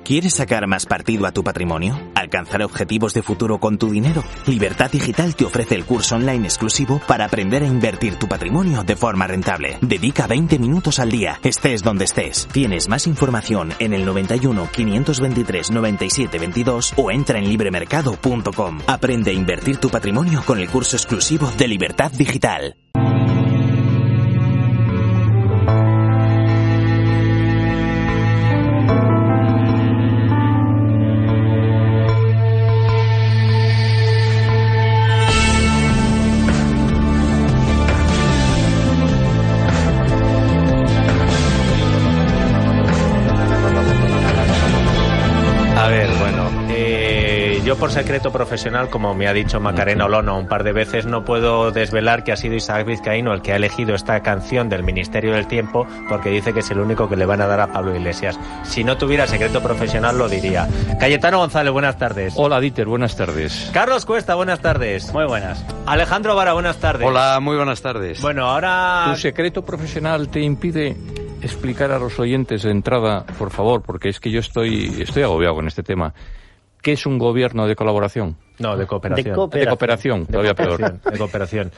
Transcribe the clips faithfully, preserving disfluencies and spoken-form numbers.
¿Quieres sacar más partido a tu patrimonio? ¿Alcanzar objetivos de futuro con tu dinero? Libertad Digital te ofrece el curso online exclusivo para aprender a invertir tu patrimonio de forma rentable. Dedica veinte minutos al día, estés donde estés. Tienes más información en el noventa y uno, quinientos veintitrés, noventa y siete veintidós o entra en libremercado punto com. Aprende a invertir tu patrimonio con el curso exclusivo de Libertad Digital. Yo por secreto profesional, como me ha dicho Macarena Olona un par de veces, no puedo desvelar que ha sido Isaac Vizcaíno el que ha elegido esta canción del Ministerio del Tiempo, porque dice que es el único que le van a dar a Pablo Iglesias. Si no tuviera secreto profesional lo diría. Cayetano González, buenas tardes. Hola Dieter, buenas tardes. Carlos Cuesta, buenas tardes. Muy buenas. Alejandro Vara, buenas tardes. Hola, muy buenas tardes. Bueno, ahora... ¿Tu secreto profesional te impide explicar a los oyentes de entrada, por favor, porque es que yo estoy, estoy agobiado con este tema? ¿Qué es un gobierno de colaboración? No, de cooperación. De cooperación, de cooperación todavía de cooperación, peor. De cooperación.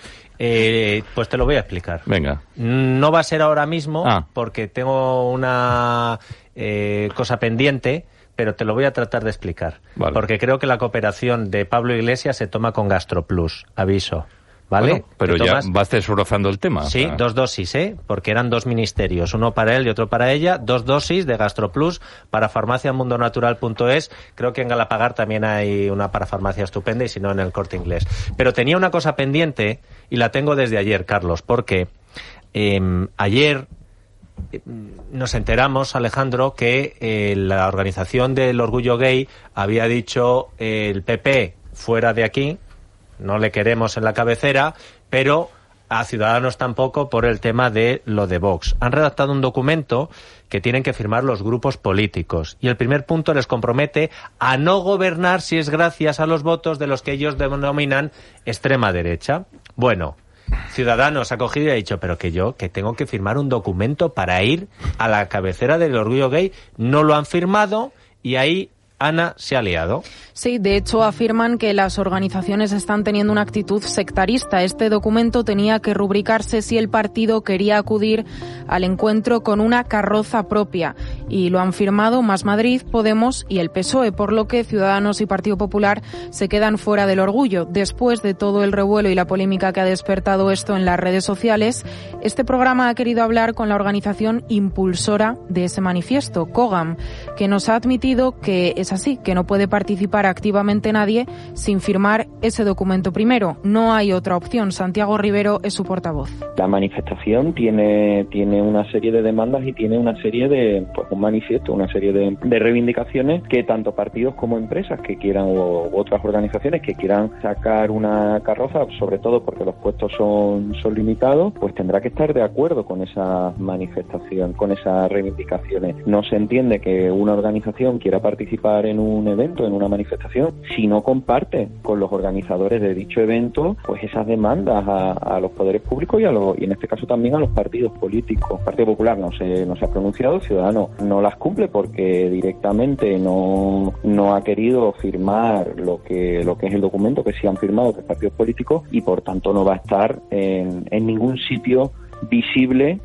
Eh, pues te lo voy a explicar. Venga. No va a ser ahora mismo, ah. porque tengo una eh, cosa pendiente, pero te lo voy a tratar de explicar. Vale. Porque creo que la cooperación de Pablo Iglesias se toma con GastroPlus, aviso. ¿Vale? Bueno, pero ya vas desbrozando el tema. Sí, o sea. dos dosis, ¿eh? Porque eran dos ministerios, uno para él y otro para ella, dos dosis de GastroPlus para farmacia mundo natural punto es. Creo que en Galapagar también hay una para farmacia estupenda y si no en el Corte Inglés. Pero tenía una cosa pendiente y la tengo desde ayer, Carlos, porque eh, ayer eh, nos enteramos, Alejandro, que eh, la organización del orgullo gay había dicho eh, el P P fuera de aquí, no le queremos en la cabecera, pero a Ciudadanos tampoco por el tema de lo de Vox. Han redactado un documento que tienen que firmar los grupos políticos y el primer punto les compromete a no gobernar si es gracias a los votos de los que ellos denominan extrema derecha. Bueno, Ciudadanos ha cogido y ha dicho, pero que yo, que tengo que firmar un documento para ir a la cabecera del orgullo gay. No lo han firmado y ahí Ana se ha liado. Sí, de hecho afirman que las organizaciones están teniendo una actitud sectarista. Este documento tenía que rubricarse si el partido quería acudir al encuentro con una carroza propia. Y lo han firmado Más Madrid, Podemos y el P S O E, por lo que Ciudadanos y Partido Popular se quedan fuera del orgullo. Después de todo el revuelo y la polémica que ha despertado esto en las redes sociales, este programa ha querido hablar con la organización impulsora de ese manifiesto, COGAM, que nos ha admitido que es así, que no puede participar activamente nadie sin firmar ese documento primero. No hay otra opción. Santiago Rivero es su portavoz. La manifestación tiene tiene una serie de demandas y tiene una serie de, pues un manifiesto, una serie de, de reivindicaciones que tanto partidos como empresas que quieran o u otras organizaciones que quieran sacar una carroza, sobre todo porque los puestos son, son limitados, pues tendrá que estar de acuerdo con esa manifestación, con esas reivindicaciones. No se entiende que una organización quiera participar en un evento, en una manifestación, si no comparte con los organizadores de dicho evento, pues esas demandas a, a los poderes públicos y a los, y en este caso también a los partidos políticos. El Partido Popular no se, no se ha pronunciado, Ciudadanos no las cumple porque directamente no, no ha querido firmar lo que, lo que es el documento que sí han firmado los partidos políticos y por tanto no va a estar en, en ningún sitio visible.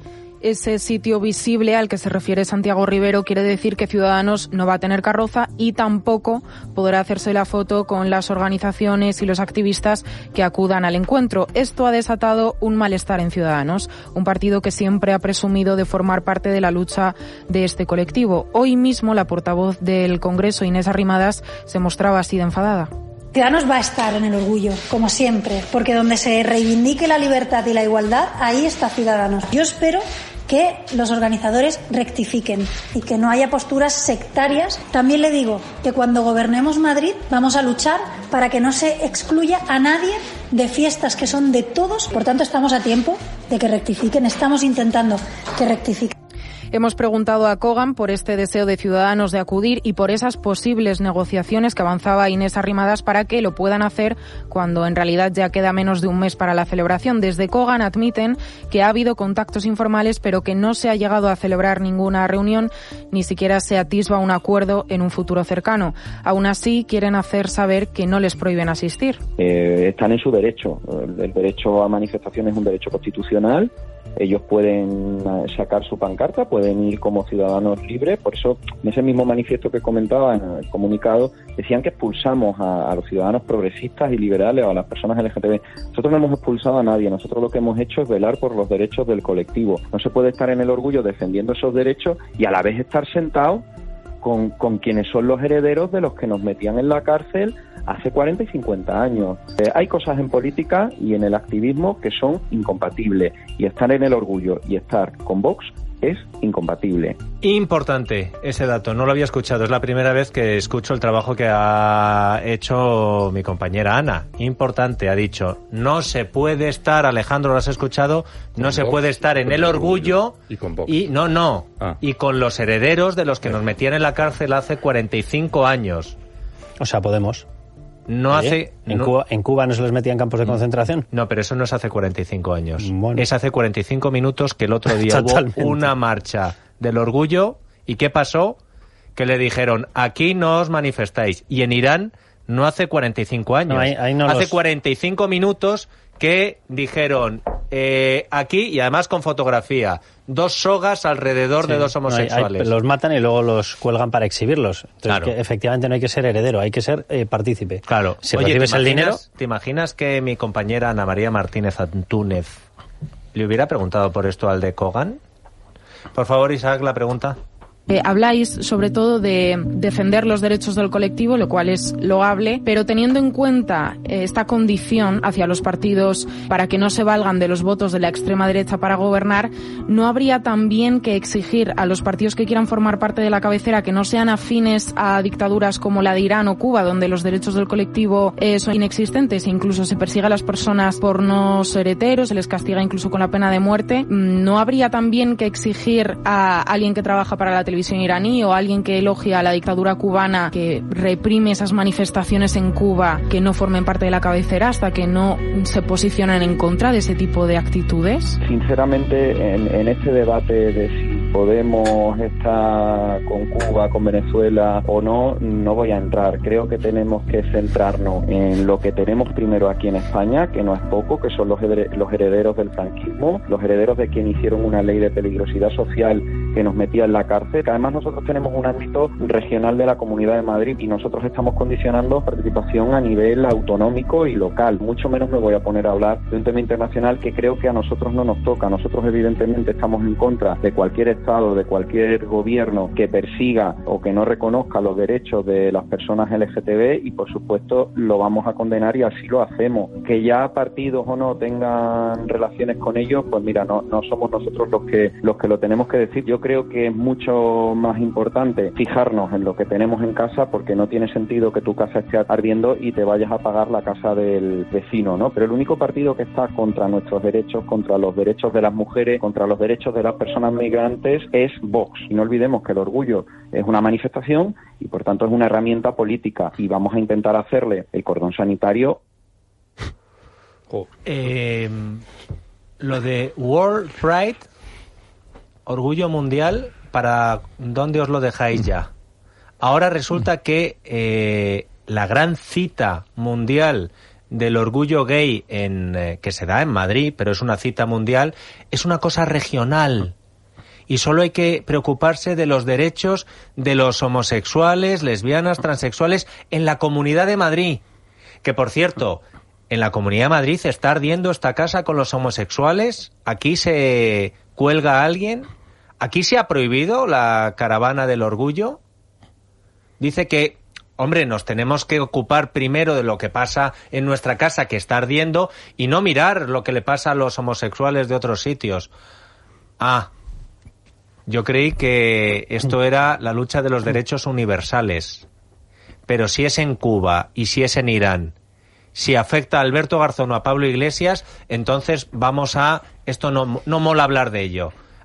Ese sitio visible al que se refiere Santiago Rivero quiere decir que Ciudadanos no va a tener carroza y tampoco podrá hacerse la foto con las organizaciones y los activistas que acudan al encuentro. Esto ha desatado un malestar en Ciudadanos, un partido que siempre ha presumido de formar parte de la lucha de este colectivo. Hoy mismo la portavoz del Congreso, Inés Arrimadas, se mostraba así de enfadada. Ciudadanos va a estar en el orgullo, como siempre, porque donde se reivindique la libertad y la igualdad, ahí está Ciudadanos. Yo espero que los organizadores rectifiquen y que no haya posturas sectarias. También le digo que cuando gobernemos Madrid vamos a luchar para que no se excluya a nadie de fiestas que son de todos. Por tanto, estamos a tiempo de que rectifiquen. Estamos intentando que rectifiquen. Hemos preguntado a Kogan por este deseo de Ciudadanos de acudir y por esas posibles negociaciones que avanzaba Inés Arrimadas para que lo puedan hacer cuando en realidad ya queda menos de un mes para la celebración. Desde Kogan admiten que ha habido contactos informales, pero que no se ha llegado a celebrar ninguna reunión, ni siquiera se atisba un acuerdo en un futuro cercano. Aún así, quieren hacer saber que no les prohíben asistir. Eh, están en su derecho. El derecho a manifestación es un derecho constitucional. Ellos pueden sacar su pancarta, pueden ir como ciudadanos libres. Por eso, en ese mismo manifiesto que comentaba, en el comunicado, decían que expulsamos a, a los ciudadanos progresistas y liberales o a las personas L G T B. Nosotros no hemos expulsado a nadie. Nosotros lo que hemos hecho es velar por los derechos del colectivo. No se puede estar en el orgullo defendiendo esos derechos y a la vez estar sentado con, con quienes son los herederos de los que nos metían en la cárcel hace cuarenta y cincuenta años. Eh, hay cosas en política y en el activismo que son incompatibles, y estar en el orgullo y estar con Vox es incompatible. Importante ese dato, no lo había escuchado, es la primera vez que escucho el trabajo que ha hecho mi compañera Ana. Importante, ha dicho, no se puede estar, Alejandro, ¿lo has escuchado? No con se Vox, puede estar en el orgullo y con Vox. Y no, no, ah. y con los herederos de los que nos metían en la cárcel hace cuarenta y cinco años. O sea, Podemos. No Oye, hace ¿en, no, Cuba, ¿En Cuba no se les metía en campos de concentración? No, pero eso no es hace cuarenta y cinco años. Bueno. Es hace cuarenta y cinco minutos que el otro día hubo una marcha del orgullo. ¿Y qué pasó? Que le dijeron, aquí no os manifestáis. Y en Irán no hace cuarenta y cinco años. No, ahí, ahí no hace los... cuarenta y cinco minutos que dijeron, eh, aquí, y además con fotografía, dos sogas alrededor sí, de dos homosexuales. No, hay, hay, los matan y luego los cuelgan para exhibirlos. Entonces, claro. que efectivamente no hay que ser heredero, hay que ser eh, partícipe. Claro. Si Oye, recibes el dinero... ¿Te imaginas que mi compañera Ana María Martínez Antúnez le hubiera preguntado por esto al de Kogan? Por favor, Isaac, la pregunta. Eh, habláis sobre todo de defender los derechos del colectivo, lo cual es loable, pero teniendo en cuenta eh, esta condición hacia los partidos para que no se valgan de los votos de la extrema derecha para gobernar, ¿no habría también que exigir a los partidos que quieran formar parte de la cabecera que no sean afines a dictaduras como la de Irán o Cuba, donde los derechos del colectivo eh, son inexistentes e incluso se persigue a las personas por no ser heteros, se les castiga incluso con la pena de muerte? ¿No habría también que exigir a alguien que trabaja para la televisión iraní o alguien que elogia a la dictadura cubana que reprime esas manifestaciones en Cuba que no formen parte de la cabecera hasta que no se posicionan en contra de ese tipo de actitudes? Sinceramente, en, en este debate de si podemos estar con Cuba, con Venezuela o no, no voy a entrar. Creo que tenemos que centrarnos en lo que tenemos primero aquí en España, que no es poco, que son los herederos del franquismo, los herederos de quien hicieron una ley de peligrosidad social que nos metía en la cárcel. Además, nosotros tenemos un ámbito regional de la Comunidad de Madrid y nosotros estamos condicionando participación a nivel autonómico y local. Mucho menos me voy a poner a hablar de un tema internacional que creo que a nosotros no nos toca. Nosotros evidentemente estamos en contra de cualquier Estado, de cualquier gobierno que persiga o que no reconozca los derechos de las personas L G T B y por supuesto lo vamos a condenar y así lo hacemos. Que ya partidos o no tengan relaciones con ellos, pues mira, no, no somos nosotros los que, los que lo tenemos que decir. Yo creo que es mucho más importante fijarnos en lo que tenemos en casa, porque no tiene sentido que tu casa esté ardiendo y te vayas a pagar la casa del vecino, ¿no? Pero el único partido que está contra nuestros derechos, contra los derechos de las mujeres, contra los derechos de las personas migrantes es Vox. Y no olvidemos que el orgullo es una manifestación y por tanto es una herramienta política y vamos a intentar hacerle el cordón sanitario. Oh. Eh, lo de World Pride, orgullo mundial, ¿para dónde os lo dejáis ya? Ahora resulta que eh, la gran cita mundial del orgullo gay en, eh, que se da en Madrid, pero es una cita mundial, es una cosa regional. Y solo hay que preocuparse de los derechos de los homosexuales, lesbianas, transexuales en la Comunidad de Madrid. Que, por cierto, en la Comunidad de Madrid está ardiendo esta casa con los homosexuales. Aquí se cuelga a alguien. Aquí se ha prohibido la caravana del orgullo. Dice que, hombre, nos tenemos que ocupar primero de lo que pasa en nuestra casa, que está ardiendo, y no mirar lo que le pasa a los homosexuales de otros sitios. Ah, yo creí que esto era la lucha de los derechos universales. Pero si es en Cuba y si es en Irán, si afecta a Alberto Garzón o a Pablo Iglesias, entonces vamos a... Esto no, no mola hablar de ello.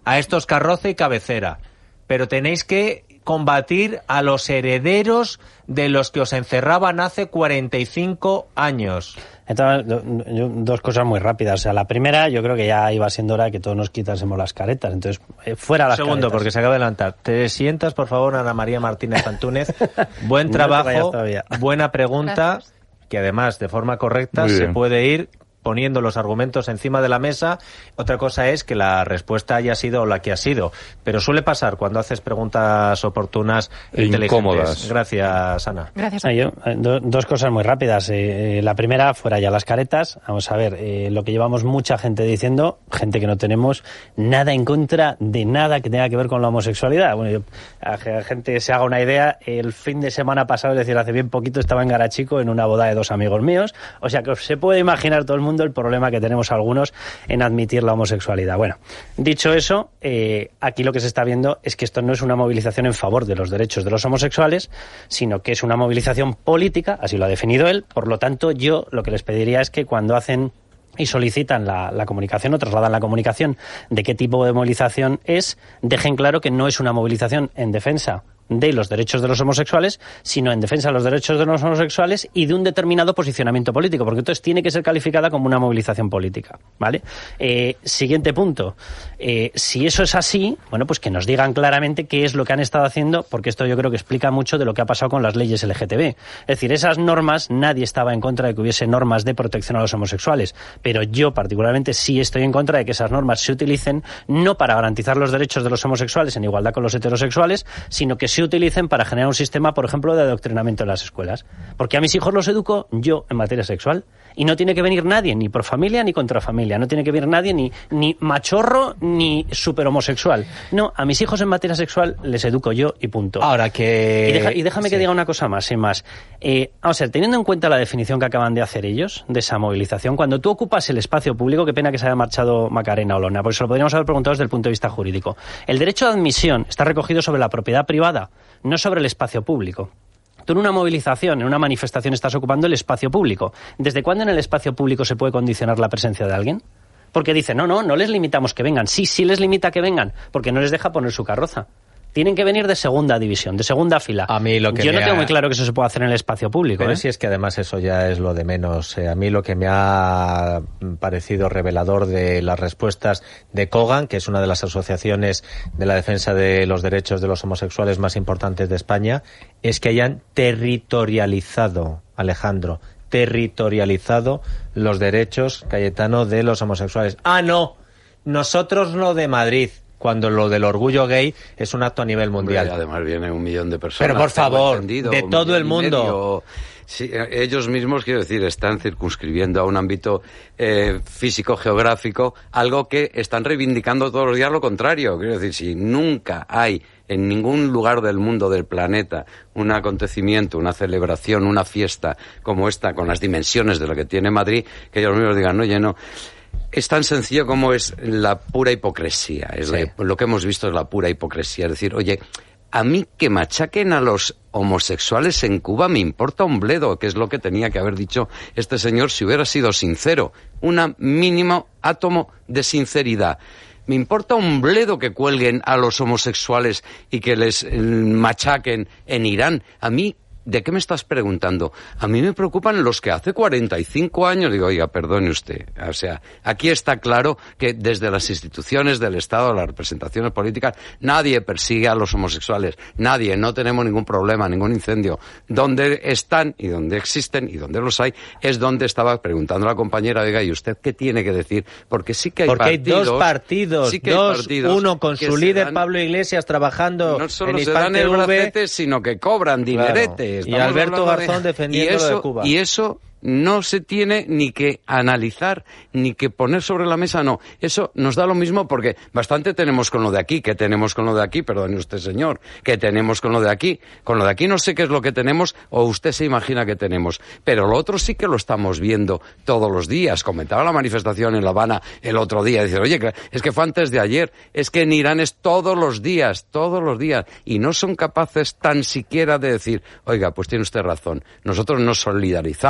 a estos carroza y cabecera, pero tenéis que combatir a los herederos de los que os encerraban hace cuarenta y cinco años. Entonces, dos cosas muy rápidas. O sea, la primera, yo creo que ya iba siendo hora de que todos nos quitásemos las caretas. Entonces, eh, fuera las Segundo, caretas. porque se acaba de adelantar. Te sientas, por favor, Ana María Martínez Antúnez. Buen trabajo, no buena pregunta, gracias. Que además, de forma correcta, se puede ir poniendo los argumentos encima de la mesa. Otra cosa es que la respuesta haya sido la que ha sido. Pero suele pasar cuando haces preguntas oportunas e inteligentes. Gracias, Ana. Gracias. Ah, yo, eh, do, dos cosas muy rápidas. Eh, eh, la primera, fuera ya las caretas. Vamos a ver, eh, lo que llevamos mucha gente diciendo, gente que no tenemos nada en contra de nada que tenga que ver con la homosexualidad. Bueno, yo, a que la gente se haga una idea, el fin de semana pasado, es decir, hace bien poquito, estaba en Garachico en una boda de dos amigos míos. O sea que se puede imaginar todo el mundo el problema que tenemos algunos en admitir la homosexualidad. Bueno, dicho eso, eh, aquí lo que se está viendo es que esto no es una movilización en favor de los derechos de los homosexuales, sino que es una movilización política, así lo ha definido él. Por lo tanto, yo lo que les pediría es que cuando hacen y solicitan la, la comunicación o trasladan la comunicación de qué tipo de movilización es, dejen claro que no es una movilización en defensa de los derechos de los homosexuales, sino en defensa de los derechos de los homosexuales y de un determinado posicionamiento político, porque entonces tiene que ser calificada como una movilización política, ¿vale? Eh, siguiente punto. Eh, si eso es así, bueno, pues que nos digan claramente qué es lo que han estado haciendo, porque esto yo creo que explica mucho de lo que ha pasado con las leyes L G T B. Es decir, esas normas, nadie estaba en contra de que hubiese normas de protección a los homosexuales, pero yo particularmente sí estoy en contra de que esas normas se utilicen no para garantizar los derechos de los homosexuales en igualdad con los heterosexuales, sino que se utilicen para generar un sistema, por ejemplo, de adoctrinamiento en las escuelas. Porque a mis hijos los educo yo en materia sexual. Y no tiene que venir nadie, ni por familia ni contra familia. No tiene que venir nadie ni, ni machorro ni super homosexual. No, a mis hijos en materia sexual les educo yo y punto. Ahora que... Y, deja, y déjame sí. que diga una cosa más, sin más. Eh, vamos a ver, teniendo en cuenta la definición que acaban de hacer ellos de esa movilización, cuando tú ocupas el espacio público, qué pena que se haya marchado Macarena Olona, porque se lo podríamos haber preguntado desde el punto de vista jurídico. El derecho de admisión está recogido sobre la propiedad privada, no sobre el espacio público. Tú en una movilización, en una manifestación, estás ocupando el espacio público. ¿Desde cuándo en el espacio público se puede condicionar la presencia de alguien? Porque dicen, no, no, no les limitamos que vengan. Sí, sí les limita que vengan, porque no les deja poner su carroza. Tienen que venir de segunda división, de segunda fila. A mí lo que Yo no ha... tengo muy claro que eso se pueda hacer en el espacio público. Pero ¿eh? si es que además eso ya es lo de menos. Eh, a mí lo que me ha parecido revelador de las respuestas de COGAN, que es una de las asociaciones de la defensa de los derechos de los homosexuales más importantes de España, es que hayan territorializado, Alejandro, territorializado los derechos, Cayetano, de los homosexuales. ¡Ah, no! Nosotros no de Madrid. Cuando lo del orgullo gay es un acto a nivel mundial. Hombre, además viene un millón de personas. Pero por favor, de todo el mundo. Sí, ellos mismos, quiero decir, están circunscribiendo a un ámbito eh, físico-geográfico algo que están reivindicando todos los días lo contrario. Quiero decir, si nunca hay en ningún lugar del mundo, del planeta, un acontecimiento, una celebración, una fiesta como esta, con las dimensiones de lo que tiene Madrid, que ellos mismos digan, oye, no... Es tan sencillo como es la pura hipocresía. Es sí. la, lo que hemos visto es la pura hipocresía. Es decir, oye, a mí que machaquen a los homosexuales en Cuba me importa un bledo, que es lo que tenía que haber dicho este señor si hubiera sido sincero. Un mínimo átomo de sinceridad. Me importa un bledo que cuelguen a los homosexuales y que les eh, machaquen en Irán. A mí... ¿De qué me estás preguntando? A mí me preocupan los que hace cuarenta y cinco años... Digo, oiga, perdone usted. O sea, aquí está claro que desde las instituciones del Estado, las representaciones políticas, nadie persigue a los homosexuales. Nadie, no tenemos ningún problema, ningún incendio. Donde están y donde existen y donde los hay es donde estaba preguntando la compañera, oiga, ¿y usted qué tiene que decir? Porque sí que hay Porque partidos... hay dos partidos, sí que dos, hay partidos uno con su líder dan, Pablo Iglesias trabajando no solo en se dan el bracete, sino que cobran dineretes. Claro. Y Alberto Garzón de, defendiendo y eso, lo de Cuba. Y eso no se tiene ni que analizar, ni que poner sobre la mesa, no. Eso nos da lo mismo porque bastante tenemos con lo de aquí. ¿Qué tenemos con lo de aquí? Perdone usted, señor. ¿Qué tenemos con lo de aquí? Con lo de aquí no sé qué es lo que tenemos o usted se imagina que tenemos. Pero lo otro sí que lo estamos viendo todos los días. Comentaba la manifestación en La Habana el otro día. Decir, oye, es que fue antes de ayer. Es que en Irán es todos los días, todos los días. Y no son capaces tan siquiera de decir, oiga, pues tiene usted razón. Nosotros nos solidarizamos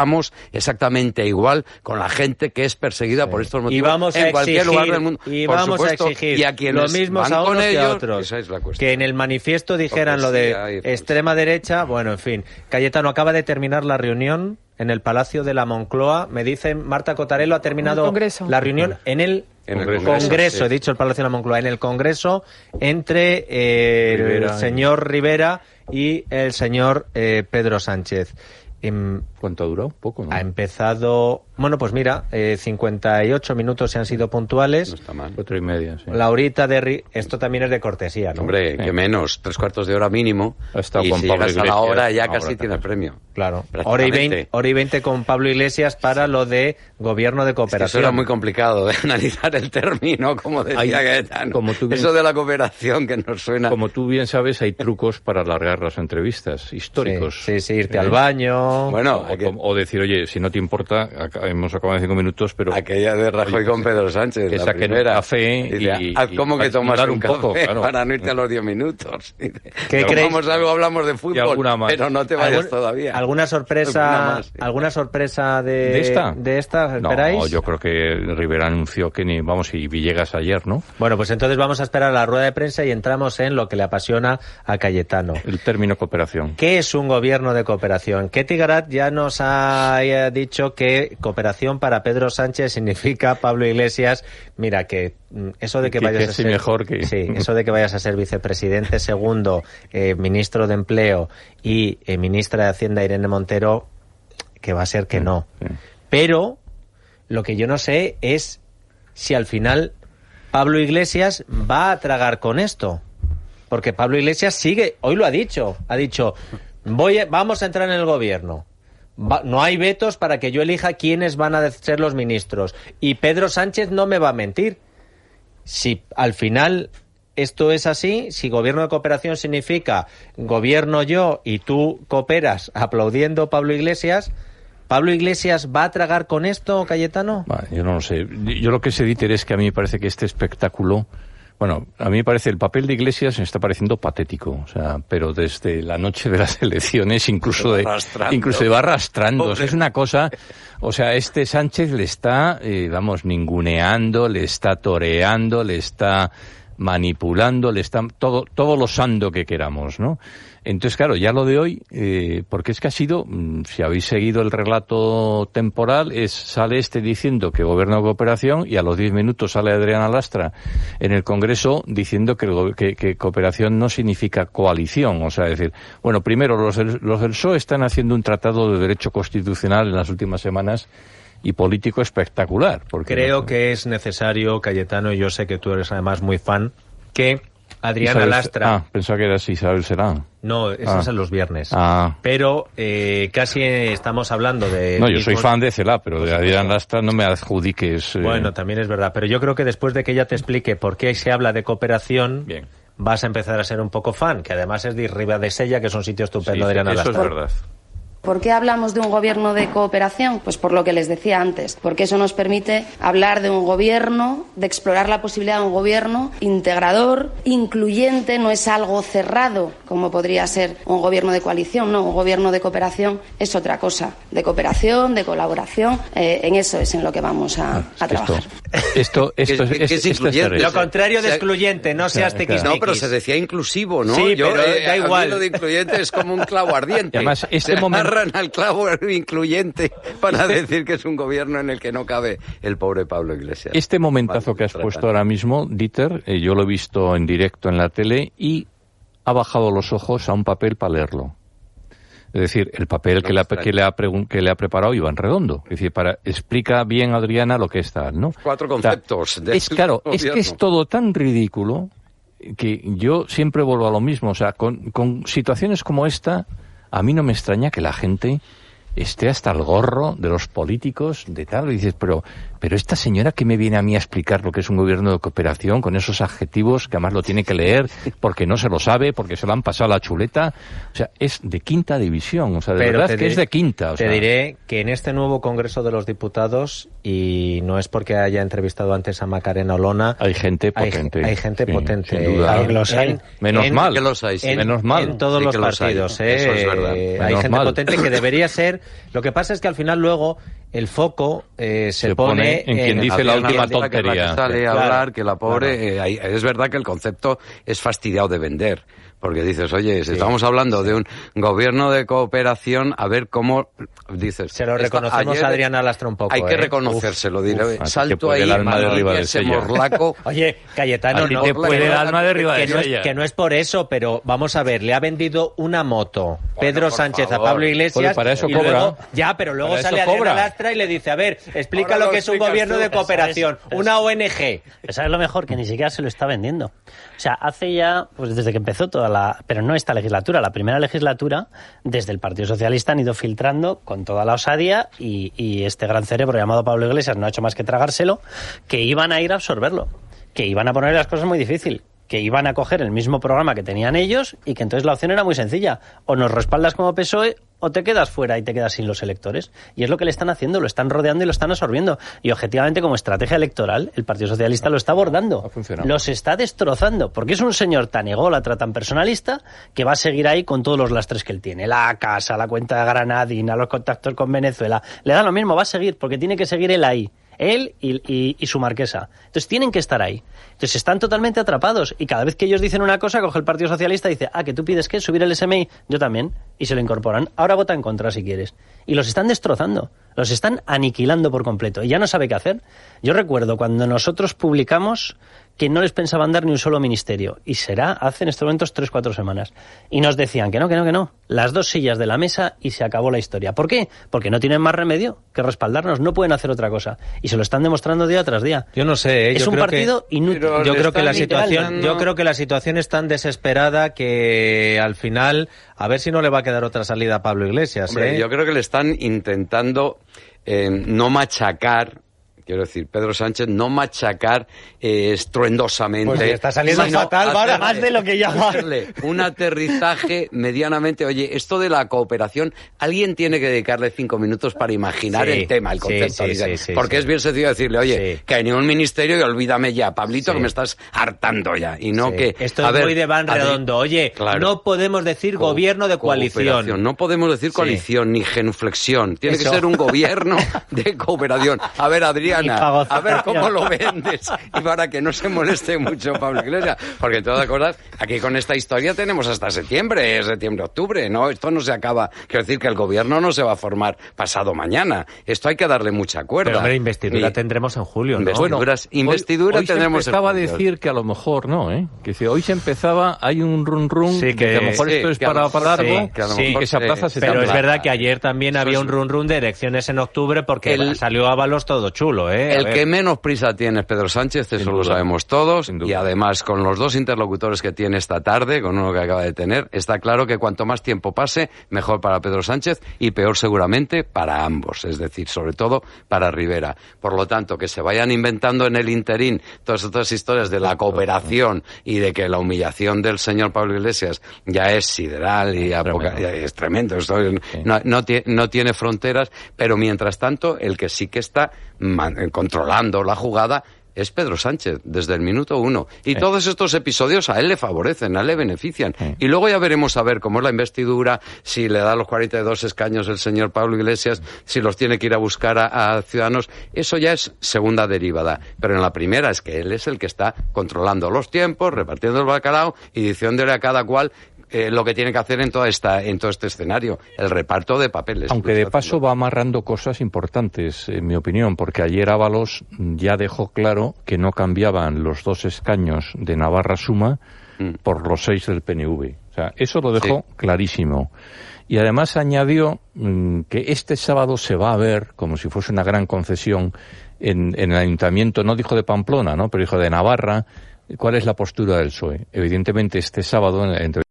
exactamente igual con la gente que es perseguida sí. por estos motivos y vamos en a cualquier exigir, lugar del mundo. Y por vamos supuesto, a exigir y a quienes lo mismo van a unos con que ellos, a otros. Esa es la cuestión. Que en el manifiesto dijeran lo de extrema derecha, bueno, en fin. Cayetano, acaba de terminar la reunión en el Palacio de la Moncloa. Me dicen, Marta Cotarello ha terminado la reunión en el En el Congreso, Congreso sí. he dicho el Palacio de la Moncloa, en el Congreso entre eh, Rivera, el señor Rivera y el señor eh, Pedro Sánchez. ¿Cuánto ha durado? Poco, ¿no? Ha empezado... Bueno, pues mira, eh, cincuenta y ocho minutos se han sido puntuales. No está mal. Cuatro y media, sí. La horita de... Ri... Esto también es de cortesía, ¿no? Hombre, sí. que menos. Tres cuartos de hora mínimo. Ha estado y con si Pablo llegas a Iglesias, la hora ya casi ahora tienes premio. Claro. Hora y, veinte, hora y veinte con Pablo Iglesias para lo de gobierno de cooperación. Es que eso era muy complicado de analizar el término, como decía Gaetano. Como tú bien, eso de la cooperación que nos suena... Como tú bien sabes, hay trucos para alargar las entrevistas históricos. Sí, sí, sí irte ¿Eh? al baño... Bueno, o, que... o decir, oye, si no te importa, acá, hemos acabado en cinco minutos, pero... Aquella de Rajoy oye, con Pedro Sánchez, que la saquen primera. un café y... y ¿Cómo que tomas un, un café poco, claro. para no irte a los diez minutos? ¿Qué creéis? Vamos algo, hablamos de fútbol, pero no te vayas ¿Algún, todavía. ¿Alguna sorpresa alguna, más, sí. ¿alguna sorpresa de, ¿De esta? ¿De esta esperáis? No, yo creo que Rivera anunció que ni... Vamos, y Villegas ayer, ¿no? Bueno, pues entonces vamos a esperar a la rueda de prensa y entramos en lo que le apasiona a Cayetano. El término cooperación. ¿Qué es un gobierno de cooperación? Ketty Garat ya nos ha dicho que cooperación para Pedro Sánchez significa, Pablo Iglesias, mira, que eso de que, que vayas que a ser... mejor que... Sí, eso de que vayas a ser vicepresidente segundo, eh, ministro de Empleo y eh, ministra de Hacienda Irene Montero, que va a ser que no. Sí. Pero lo que yo no sé es si al final Pablo Iglesias va a tragar con esto. Porque Pablo Iglesias sigue, hoy lo ha dicho, ha dicho, voy a, vamos a entrar en el gobierno. Va, no hay vetos para que yo elija quiénes van a ser los ministros. Y Pedro Sánchez no me va a mentir. Si al final esto es así, si gobierno de cooperación significa gobierno yo y tú cooperas aplaudiendo Pablo Iglesias, ¿Pablo Iglesias va a tragar con esto, Cayetano? Bueno, yo no lo sé. Yo lo que sé, Dieter, es que a mí me parece que este espectáculo... Bueno, a mí me parece el papel de Iglesias me está pareciendo patético, o sea, pero desde la noche de las elecciones incluso de incluso va arrastrando, o sea, es una cosa, o sea, este Sánchez le está, eh, vamos, ninguneando, le está toreando, le está manipulando, le está todo todo lo sando que queramos, ¿no? Entonces, claro, ya lo de hoy, eh, porque es que ha sido, si habéis seguido el relato temporal, es sale este diciendo que gobierno de cooperación y a los diez minutos sale Adriana Lastra en el Congreso diciendo que, el, que, que cooperación no significa coalición. O sea, es decir, bueno, primero, los del, los del P S O E están haciendo un tratado de derecho constitucional en las últimas semanas y político espectacular. Porque Creo no, que es necesario, Cayetano, y yo sé que tú eres además muy fan, que Adriana Isabel, Lastra... Ah, pensaba que eras Isabel Serán. No, eso ah. es en los viernes. Ah. Pero eh, casi estamos hablando de... No, yo soy fan de Cela, pero de Adriana Lastra no me adjudiques... Eh... Bueno, también es verdad. Pero yo creo que después de que ella te explique por qué se habla de cooperación... Bien. Vas a empezar a ser un poco fan, que además es de Ribadesella, que es un sitio estupendo, sí, Adriana eso Lastra. Es verdad. ¿Por qué hablamos de un gobierno de cooperación? Pues por lo que les decía antes, porque eso nos permite hablar de un gobierno, de explorar la posibilidad de un gobierno integrador, incluyente, no es algo cerrado, como podría ser un gobierno de coalición, no, un gobierno de cooperación es otra cosa, de cooperación, de colaboración, eh, en eso es en lo que vamos a, a trabajar. Esto, esto, esto, ¿Qué, es, qué es incluyente? Lo contrario de excluyente, no seas tequismiquis. No, pero se decía inclusivo, ¿no? Sí, Yo, pero eh, da igual. Lo de incluyente es como un clavo ardiente. Y además, este se momento... agarran al clavo incluyente para este... decir que es un gobierno en el que no cabe el pobre Pablo Iglesias. Este momentazo que has puesto ahora mismo, Dieter, eh, yo lo he visto en directo en la tele y ha bajado los ojos a un papel para leerlo. Es decir, el papel que le, ha, que, le ha pregun- que le ha preparado Iván Redondo. Es decir, para explica bien, Adriana, lo que está, ¿no? Cuatro conceptos. O sea, es claro, es que es todo tan ridículo que yo siempre vuelvo a lo mismo. O sea, con, con situaciones como esta, a mí no me extraña que la gente esté hasta el gorro de los políticos, de tal, y dices, pero, pero esta señora que me viene a mí a explicar lo que es un gobierno de cooperación, con esos adjetivos que además lo tiene que leer, porque no se lo sabe, porque se lo han pasado a la chuleta, o sea, es de quinta división, o sea, de pero verdad que diré, es de quinta. O te sea. diré que en este nuevo Congreso de los Diputados, y no es porque haya entrevistado antes a Macarena Olona, hay gente potente. Hay, hay gente sí, potente. Sin duda. En, los hay. En, Menos en, mal. Que los hay, sí. En, Menos mal. En todos sí los los partidos, hay. ¿eh? Eso es verdad. Hay Menos gente mal. potente que debería ser Lo que pasa es que al final luego el foco eh, se, se pone, pone en quien dice la última tontería. Que sale a Claro. hablar que la pobre... Claro. Eh, es verdad que el concepto es fastidiado de vender. Porque dices, oye, si sí, estamos hablando sí. de un gobierno de cooperación, a ver cómo... Dices, se lo reconocemos ayer, a Adriana Lastra un poco. Hay que ¿eh? reconocérselo, diré. Uf, Salto ahí, el alma de arriba de ese morlaco. Oye, Cayetano, no te puede el alma de arriba de que, no es, que no es por eso, pero vamos a ver, le ha vendido una moto bueno, Pedro Sánchez favor. a Pablo Iglesias. Pues para eso y cobra. Luego, ya, pero luego para sale Adriana Lastra y le dice, a ver, explica Ahora lo que es un gobierno tú. de cooperación, es, una O N G. ¿Sabes lo mejor? Que ni siquiera se lo está vendiendo. O sea, hace ya, pues desde que empezó toda la... Pero no esta legislatura, la primera legislatura, desde el Partido Socialista han ido filtrando con toda la osadía y, y este gran cerebro llamado Pablo Iglesias no ha hecho más que tragárselo, que iban a ir a absorberlo, que iban a poner las cosas muy difícil, que iban a coger el mismo programa que tenían ellos y que entonces la opción era muy sencilla. O nos respaldas como P S O E o te quedas fuera y te quedas sin los electores. Y es lo que le están haciendo, lo están rodeando y lo están absorbiendo. Y objetivamente, como estrategia electoral, el Partido Socialista lo está abordando. Los está destrozando. Porque es un señor tan ególatra, tan personalista, que va a seguir ahí con todos los lastres que él tiene. La casa, la cuenta de Granadina, los contactos con Venezuela. Le da lo mismo, va a seguir, porque tiene que seguir él ahí. Él y, y, y su marquesa. Entonces tienen que estar ahí. Entonces están totalmente atrapados y cada vez que ellos dicen una cosa, coge el Partido Socialista y dice, ah, que tú pides ¿qué? Subir el S M I, yo también, y se lo incorporan. Ahora vota en contra si quieres. Y los están destrozando, los están aniquilando por completo y ya no sabe qué hacer. Yo recuerdo cuando nosotros publicamos que no les pensaban dar ni un solo ministerio, y será hace en estos momentos tres, cuatro semanas. Y nos decían que no, que no, que no. Las dos sillas de la mesa y se acabó la historia. ¿Por qué? Porque no tienen más remedio que respaldarnos, no pueden hacer otra cosa. Y se lo están demostrando día tras día. Yo no sé, ¿eh? Es yo un creo partido que, inútil. Yo creo que la situación, intentando... yo creo que la situación es tan desesperada que al final, a ver si no le va a quedar otra salida a Pablo Iglesias. Hombre, ¿eh? Yo creo que le están intentando eh, no machacar. Quiero decir, Pedro Sánchez, no machacar eh, estruendosamente. Pues está saliendo fatal, hacerle, más de lo que ya va. Un aterrizaje medianamente. Oye, esto de la cooperación, alguien tiene que dedicarle cinco minutos para imaginar sí, el tema, el concepto. Sí, sí, sí, porque sí. es bien sencillo decirle, oye, sí. que hay ningún ministerio y olvídame ya, Pablito, sí. que me estás hartando ya. Y no sí. que. Esto a es ver, muy de Van Redondo. Oye, claro. no podemos decir Co- gobierno de coalición. No podemos decir sí. coalición ni genuflexión. Tiene Eso. que ser un gobierno de cooperación. A ver, Adriana, a ver cómo lo vendes y para que no se moleste mucho Pablo Iglesias, porque en todas cosas aquí con esta historia tenemos hasta septiembre, septiembre, octubre, no, esto no se acaba, quiero decir que el gobierno no se va a formar pasado mañana, esto hay que darle mucha cuerda. Pero hombre, investidura y... tendremos en julio, ¿no? Investiduras, bueno, investidura hoy, hoy tendremos se empezaba en julio. a decir que a lo mejor no, ¿eh? Que si hoy se empezaba, hay un run run, sí, que, que a lo mejor sí, esto es que para, mejor, para largo, sí, que a lo sí, mejor, que esa plaza eh, se Pero está es plaza. verdad que ayer también había un run run de elecciones en octubre porque el, salió Ábalos todo chulo, ¿eh? El que menos prisa tiene es Pedro Sánchez, eso Sin lo duda. sabemos todos, Sin duda. y además con los dos interlocutores que tiene esta tarde, con uno que acaba de tener, está claro que cuanto más tiempo pase, mejor para Pedro Sánchez y peor seguramente para ambos, es decir, sobre todo para Rivera. Por lo tanto, que se vayan inventando en el interín todas estas historias de la cooperación y de que la humillación del señor Pablo Iglesias ya es sideral y apoca- ya es tremendo, esto es- Sí. no, no, tie- no tiene fronteras, pero mientras tanto, el que sí que está man- controlando la jugada es Pedro Sánchez, desde el minuto uno. Y sí. todos estos episodios a él le favorecen, a él le benefician. Sí. Y luego ya veremos a ver cómo es la investidura, si le da los cuarenta y dos escaños el señor Pablo Iglesias, si los tiene que ir a buscar a, a Ciudadanos. Eso ya es segunda derivada. Pero en la primera es que él es el que está controlando los tiempos, repartiendo el bacalao y diciéndole a cada cual Eh, lo que tiene que hacer en toda esta en todo este escenario, el reparto de papeles. Aunque de paso va amarrando cosas importantes, en mi opinión, porque ayer Ábalos ya dejó claro que no cambiaban los dos escaños de Navarra Suma mm. por los seis del P N V. O sea, eso lo dejó sí. clarísimo. Y además añadió mmm, que este sábado se va a ver, como si fuese una gran concesión, en, en el ayuntamiento, no dijo de Pamplona, ¿no? Pero dijo de Navarra, cuál es la postura del P S O E. Evidentemente este sábado, entre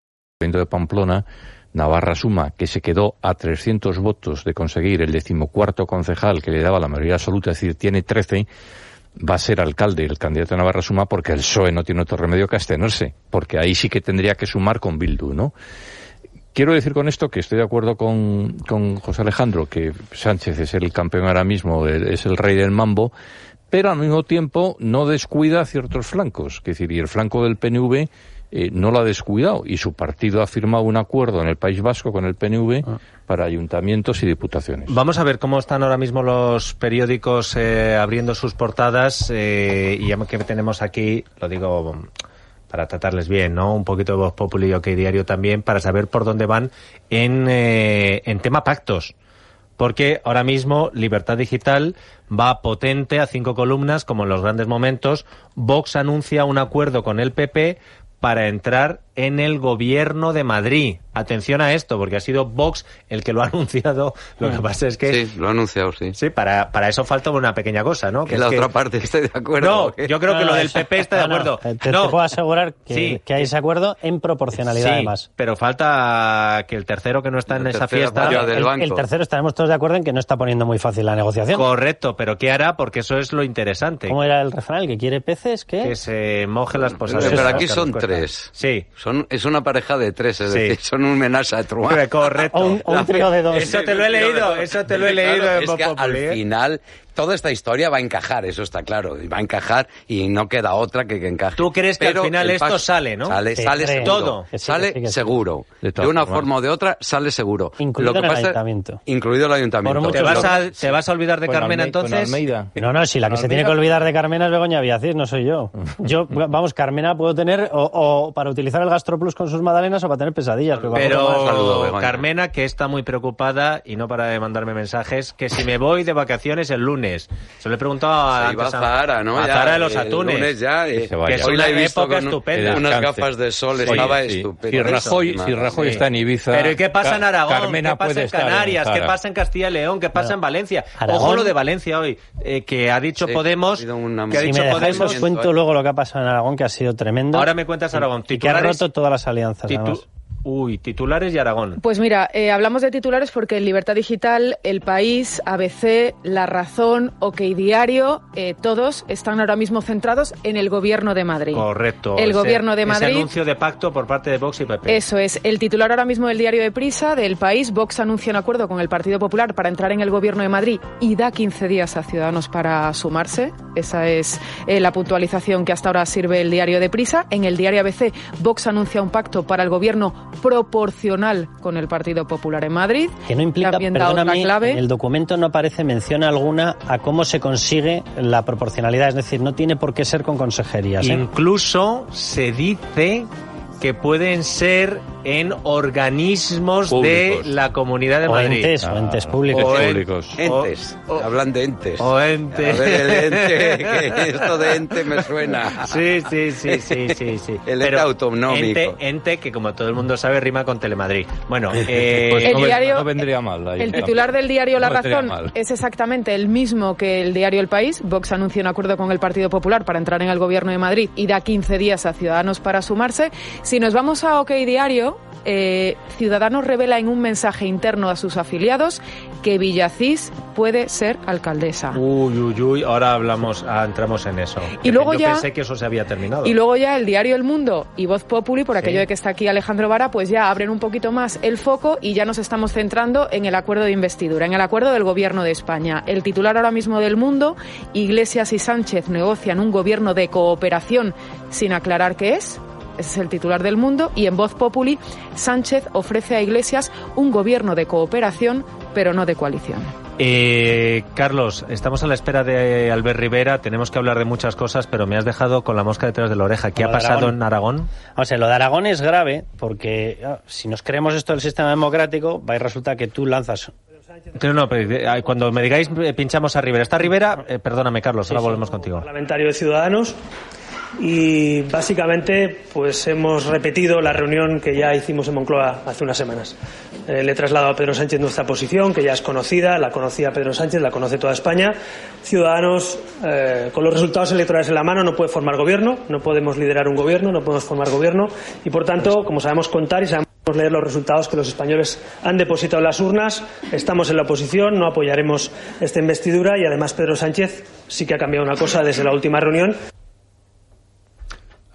de Pamplona, Navarra Suma, que se quedó a trescientos votos de conseguir el decimocuarto concejal que le daba la mayoría absoluta, es decir, tiene trece, va a ser alcalde el candidato de Navarra Suma porque el P S O E no tiene otro remedio que abstenerse, porque ahí sí que tendría que sumar con Bildu, ¿no? Quiero decir con esto que estoy de acuerdo con, con José Alejandro, que Sánchez es el campeón ahora mismo, es el rey del mambo, pero al mismo tiempo no descuida ciertos flancos, es decir, y el flanco del P N V eh, no lo ha descuidado y su partido ha firmado un acuerdo en el País Vasco con el P N V ah. para ayuntamientos y diputaciones. Vamos a ver cómo están ahora mismo los periódicos eh, abriendo sus portadas eh, y ya que tenemos aquí, lo digo para tratarles bien, ¿no? Un poquito de Voz Populi y OK Diario también, para saber por dónde van en, eh, en tema pactos. Porque ahora mismo Libertad Digital va potente a cinco columnas, como en los grandes momentos. Vox anuncia un acuerdo con el P P para entrar en el gobierno de Madrid. Atención a esto, porque ha sido Vox el que lo ha anunciado. Lo que pasa es que... Sí, lo ha anunciado, sí. Sí, para, para eso falta una pequeña cosa, ¿no? Que, que es la que... otra parte, estoy de acuerdo. No, yo creo no, que lo del P P está de acuerdo. No, no, te, no. te puedo asegurar que, sí. que hay ese acuerdo en proporcionalidad, sí, además. pero falta que el tercero que no está en el esa fiesta... Del el, banco. el tercero estaremos todos de acuerdo en que no está poniendo muy fácil la negociación. Correcto, pero ¿qué hará? Porque eso es lo interesante. ¿Cómo era el refrán? ¿El que quiere peces? ¿Qué? Que se moje las posaderas. Pero aquí son tres. Sí. Son, es una pareja de tres, es sí. decir, son un menaje de Truán. Correcto. O un, o un trío de dos. Eso te lo he leído, eso te lo he leído claro, en es Voz que Populi, al ¿eh? final toda esta historia va a encajar, eso está claro, va a encajar y no queda otra que que encaje. ¿Tú crees que Pero al final esto paso, sale, no? Sale, sí, sale creo. seguro. Todo. Que sí, sale que sí, que sí. seguro. De, de una formas. forma o de otra sale seguro. Incluido Lo que en el pasa, ayuntamiento. Incluido el ayuntamiento. Por ¿Te vas, Lo- a, ¿Te vas a olvidar de Con Carmena Alme- con entonces? Almeida. No, no, si la que se tiene que olvidar de Carmena es Begoña Villacís, no soy yo. Yo, vamos, Carmena puedo tener o, o para utilizar el Gastroplus con sus magdalenas o para tener pesadillas. Pero, Pero Saludo, Begoña. Carmena, que está muy preocupada y no para de mandarme mensajes, que si me voy de vacaciones el lunes. Se lo he preguntado a, Se iba a antes Zahara, ¿no? a Ya, Zahara de los el atunes. lunes ya, eh, Que se vaya. Que es hoy una la he visto época con estupenda. unas Descanse. gafas de sol, Oye, estaba sí. estupenda. Si Rajoy, si Rajoy Sí. está en Ibiza... Pero ¿y qué pasa en Ca- Aragón? Carmena ¿Qué pasa puede en estar en Canarias? ¿Qué Zara. pasa en Castilla y León? ¿Qué pasa Bueno, en Valencia? Aragón- Ojo lo de Valencia hoy, eh, que ha dicho Sí, Podemos, ha habido una- que ha si dicho me dejáis Podemos... os cuento luego lo que ha pasado en Aragón, que ha sido tremendo. Ahora me cuentas Aragón. Y que ha Titulares- roto todas las alianzas, Titu- además. Uy, titulares y Aragón. Pues mira, eh, hablamos de titulares porque en Libertad Digital, El País, A B C, La Razón, OK Diario, eh, todos están ahora mismo centrados en el Gobierno de Madrid. Correcto. El Ese- Gobierno de ese Madrid. anuncio de pacto por parte de Vox y P P. Eso es. El titular ahora mismo del diario de Prisa, del País, Vox anuncia un acuerdo con el Partido Popular para entrar en el Gobierno de Madrid y da quince días a Ciudadanos para sumarse. Esa es eh, la puntualización que hasta ahora sirve el diario de Prisa. En el diario A B C, Vox anuncia un pacto para el Gobierno proporcional con el Partido Popular en Madrid. Que no implica, También da otra perdóname, clave. en el documento no aparece mención alguna a cómo se consigue la proporcionalidad, es decir, no tiene por qué ser con consejerías. ¿eh? Incluso se dice que pueden ser en organismos Públicos. de la Comunidad de O Madrid. entes, o entes públicos. O en- públicos. Entes, O- o- hablan de entes. O ente. A ver, el ente, que esto de ente me suena. Sí, sí, sí, sí, sí, sí. El ente autonómico. Ente, ente, que como todo el mundo sabe, rima con Telemadrid. Bueno, eh, Pues El no, ven- diario- no vendría mal. ahí. El titular del diario La No vendría Razón mal. es exactamente el mismo que el diario El País. Vox anuncia un acuerdo con el Partido Popular para entrar en el Gobierno de Madrid y da quince días a Ciudadanos para sumarse. Si nos vamos a OK Diario, eh, Ciudadanos revela en un mensaje interno a sus afiliados que Villacís puede ser alcaldesa. uy, uy, uy, ahora hablamos, ah, entramos en eso. Y luego Yo ya- pensé que eso se había terminado. Y luego ya el diario El Mundo y Voz Populi, por aquello Sí. de que está aquí Alejandro Vara, pues ya abren un poquito más el foco y ya nos estamos centrando en el acuerdo de investidura, en el acuerdo del Gobierno de España. El titular ahora mismo del Mundo, Iglesias y Sánchez negocian un gobierno de cooperación sin aclarar qué es. Ese es el titular del Mundo. Y en Voz Populi, Sánchez ofrece a Iglesias un gobierno de cooperación, pero no de coalición. Eh, Carlos, estamos a la espera de Albert Rivera, tenemos que hablar de muchas cosas, pero me has dejado con la mosca detrás de la oreja. ¿Qué Lo ha de pasado Aragón. en Aragón? O sea, lo de Aragón es grave porque ah, si nos creemos esto del sistema democrático, va y resulta que tú lanzas... No, no, pero, eh, cuando me digáis eh, pinchamos a Rivera. ¿Está Rivera? Eh, perdóname, Carlos, ahora volvemos contigo. Parlamentario de Ciudadanos. Y básicamente pues hemos repetido la reunión que ya hicimos en Moncloa hace unas semanas. Eh, le he trasladado a Pedro Sánchez nuestra posición, que ya es conocida, la conocía Pedro Sánchez, la conoce toda España. Ciudadanos, eh, con los resultados electorales en la mano, no puede formar gobierno, no podemos liderar un gobierno, no podemos formar gobierno y, por tanto, como sabemos contar y sabemos leer los resultados que los españoles han depositado en las urnas, estamos en la oposición, no apoyaremos esta investidura y, además, Pedro Sánchez sí que ha cambiado una cosa desde la última reunión.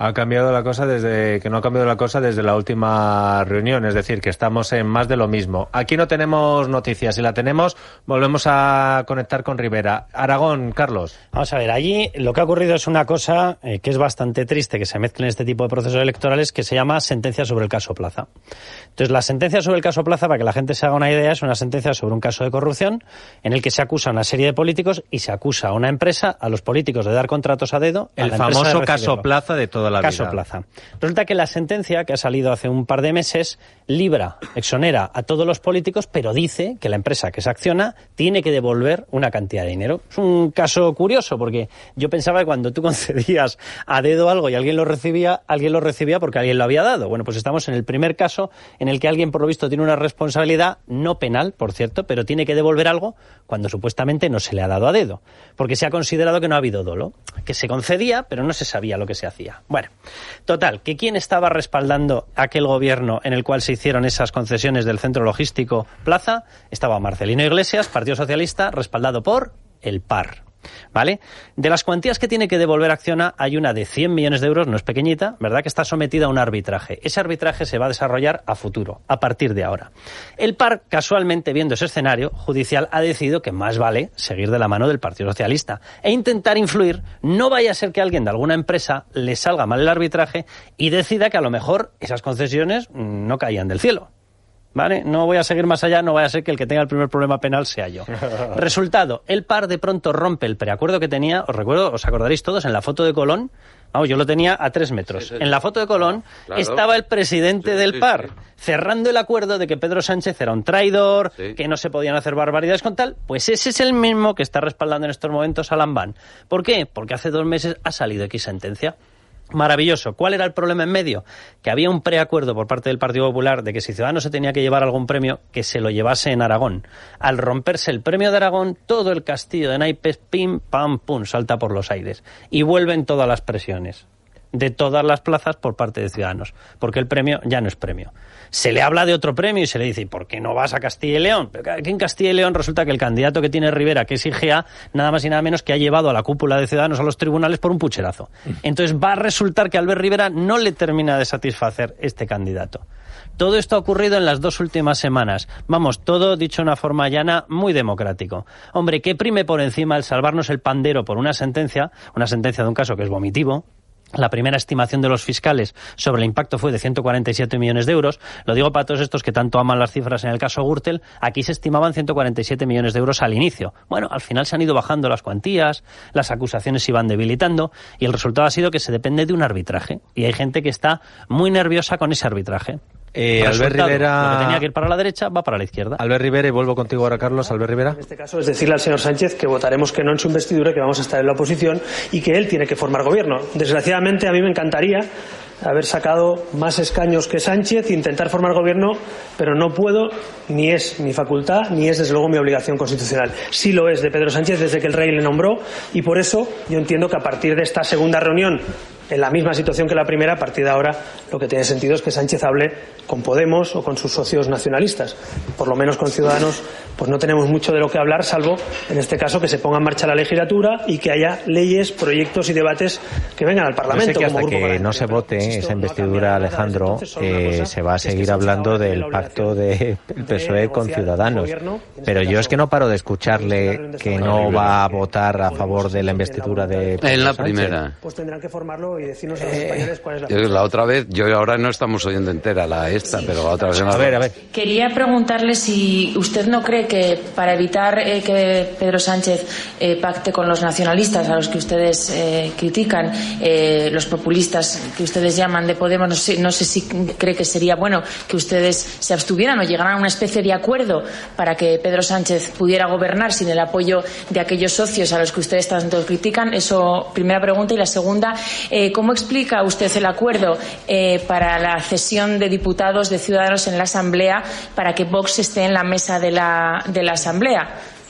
Ha cambiado la cosa desde que no ha cambiado la cosa desde la última reunión, es decir, que estamos en más de lo mismo. Aquí no tenemos noticias, si la tenemos volvemos a conectar con Rivera. Aragón, Carlos. Vamos a ver, allí lo que ha ocurrido es una cosa eh, que es bastante triste que se mezclen este tipo de procesos electorales, que se llama sentencia sobre el caso Plaza. Entonces, la sentencia sobre el caso Plaza, para que la gente se haga una idea, es una sentencia sobre un caso de corrupción en el que se acusa a una serie de políticos y se acusa a una empresa, a los políticos, de dar contratos a dedo. El a la famoso caso Plaza de toda la caso vida. Plaza. Resulta que la sentencia, que ha salido hace un par de meses, libra, exonera a todos los políticos, pero dice que la empresa que se acciona tiene que devolver una cantidad de dinero. Es un caso curioso, porque yo pensaba que cuando tú concedías a dedo algo y alguien lo recibía, alguien lo recibía porque alguien lo había dado. Bueno, pues estamos en el primer caso en el que alguien, por lo visto, tiene una responsabilidad no penal, por cierto, pero tiene que devolver algo cuando supuestamente no se le ha dado a dedo, porque se ha considerado que no ha habido dolo, que se concedía, pero no se sabía lo que se hacía. Bueno, total, que quién estaba respaldando aquel gobierno en el cual se hicieron esas concesiones del centro logístico Plaza. Estaba Marcelino Iglesias, Partido Socialista, respaldado por el P A R. ¿Vale? De las cuantías que tiene que devolver Acciona, hay una de cien millones de euros, no es pequeñita, ¿verdad?, que está sometida a un arbitraje. Ese arbitraje se va a desarrollar a futuro, a partir de ahora. El P A R, casualmente, viendo ese escenario judicial, ha decidido que más vale seguir de la mano del Partido Socialista e intentar influir. No vaya a ser que a alguien de alguna empresa le salga mal el arbitraje y decida que a lo mejor esas concesiones no caían del cielo. ¿Vale? No voy a seguir más allá, no vaya a ser que el que tenga el primer problema penal sea yo. Resultado, el P A R de pronto rompe el preacuerdo que tenía, os recuerdo, os acordaréis todos, en la foto de Colón, vamos, yo lo tenía a tres metros. Sí, sí. En la foto de Colón claro. estaba el presidente sí, del P A R, sí, sí. cerrando el acuerdo de que Pedro Sánchez era un traidor, sí. que no se podían hacer barbaridades con tal. Pues ese es el mismo que está respaldando en estos momentos a Lambán. ¿Por qué? Porque hace dos meses ha salido X sentencia. Maravilloso. ¿Cuál era el problema en medio? Que había un preacuerdo por parte del Partido Popular de que si Ciudadanos se tenía que llevar algún premio, que se lo llevase en Aragón. Al romperse el premio de Aragón, todo el castillo de naipes, pim, pam, pum, salta por los aires. Y vuelven todas las presiones de todas las plazas por parte de Ciudadanos, porque el premio ya no es premio. Se le habla de otro premio y se le dice, ¿y por qué no vas a Castilla y León? Pero aquí en Castilla y León resulta que el candidato que tiene Rivera, que es I G A, nada más y nada menos que ha llevado a la cúpula de Ciudadanos a los tribunales por un pucherazo. Entonces va a resultar que a Albert Rivera no le termina de satisfacer este candidato. Todo esto ha ocurrido en las dos últimas semanas. Vamos, todo dicho de una forma llana, muy democrático. Hombre, ¿qué prime por encima el salvarnos el pandero por una sentencia, una sentencia de un caso que es vomitivo? La primera estimación de los fiscales sobre el impacto fue de ciento cuarenta y siete millones de euros. Lo digo para todos estos que tanto aman las cifras en el caso Gürtel. Aquí se estimaban ciento cuarenta y siete millones de euros al inicio. Bueno, al final se han ido bajando las cuantías, las acusaciones se iban debilitando y el resultado ha sido que se depende de un arbitraje. Y hay gente que está muy nerviosa con ese arbitraje. Eh, Albert Rivera... Lo que tenía que ir para la derecha va para la izquierda. Albert Rivera, y vuelvo contigo ahora, Carlos. Albert Rivera. En este caso es decirle al señor Sánchez que votaremos que no en su investidura, que vamos a estar en la oposición y que él tiene que formar gobierno. Desgraciadamente, a mí me encantaría haber sacado más escaños que Sánchez e intentar formar gobierno, pero no puedo, ni es mi facultad, ni es desde luego mi obligación constitucional. Sí lo es de Pedro Sánchez desde que el rey le nombró, y por eso yo entiendo que a partir de esta segunda reunión, en la misma situación que la primera, a partir de ahora lo que tiene sentido es que Sánchez hable con Podemos o con sus socios nacionalistas. Por lo menos con Ciudadanos pues no tenemos mucho de lo que hablar, salvo en este caso que se ponga en marcha la legislatura y que haya leyes, proyectos y debates que vengan al Parlamento. Yo sé que hasta como que no se vote esa investidura, Alejandro, eh, se va a seguir hablando del pacto del P S O E con Ciudadanos. Pero yo es que no paro de escucharle que no va a votar a favor de la investidura de Pedro en la Sánchez. Primera. Pues tendrán que formarlo y decirnos a los españoles cuál es la... Yo, la otra vez, yo ahora no estamos oyendo entera la esta, sí. pero la otra vez... A ver, a ver. Quería preguntarle si usted no cree que para evitar eh, que Pedro Sánchez eh, pacte con los nacionalistas a los que ustedes eh, critican, eh, los populistas que ustedes llaman de Podemos, no sé, no sé si cree que sería bueno que ustedes se abstuvieran o llegaran a una especie de acuerdo para que Pedro Sánchez pudiera gobernar sin el apoyo de aquellos socios a los que ustedes tanto critican. Eso, primera pregunta. Y la segunda, eh, ¿cómo explica usted el acuerdo eh, para la cesión de diputados de Ciudadanos en la Asamblea para que Vox esté en la mesa de la, de la Asamblea?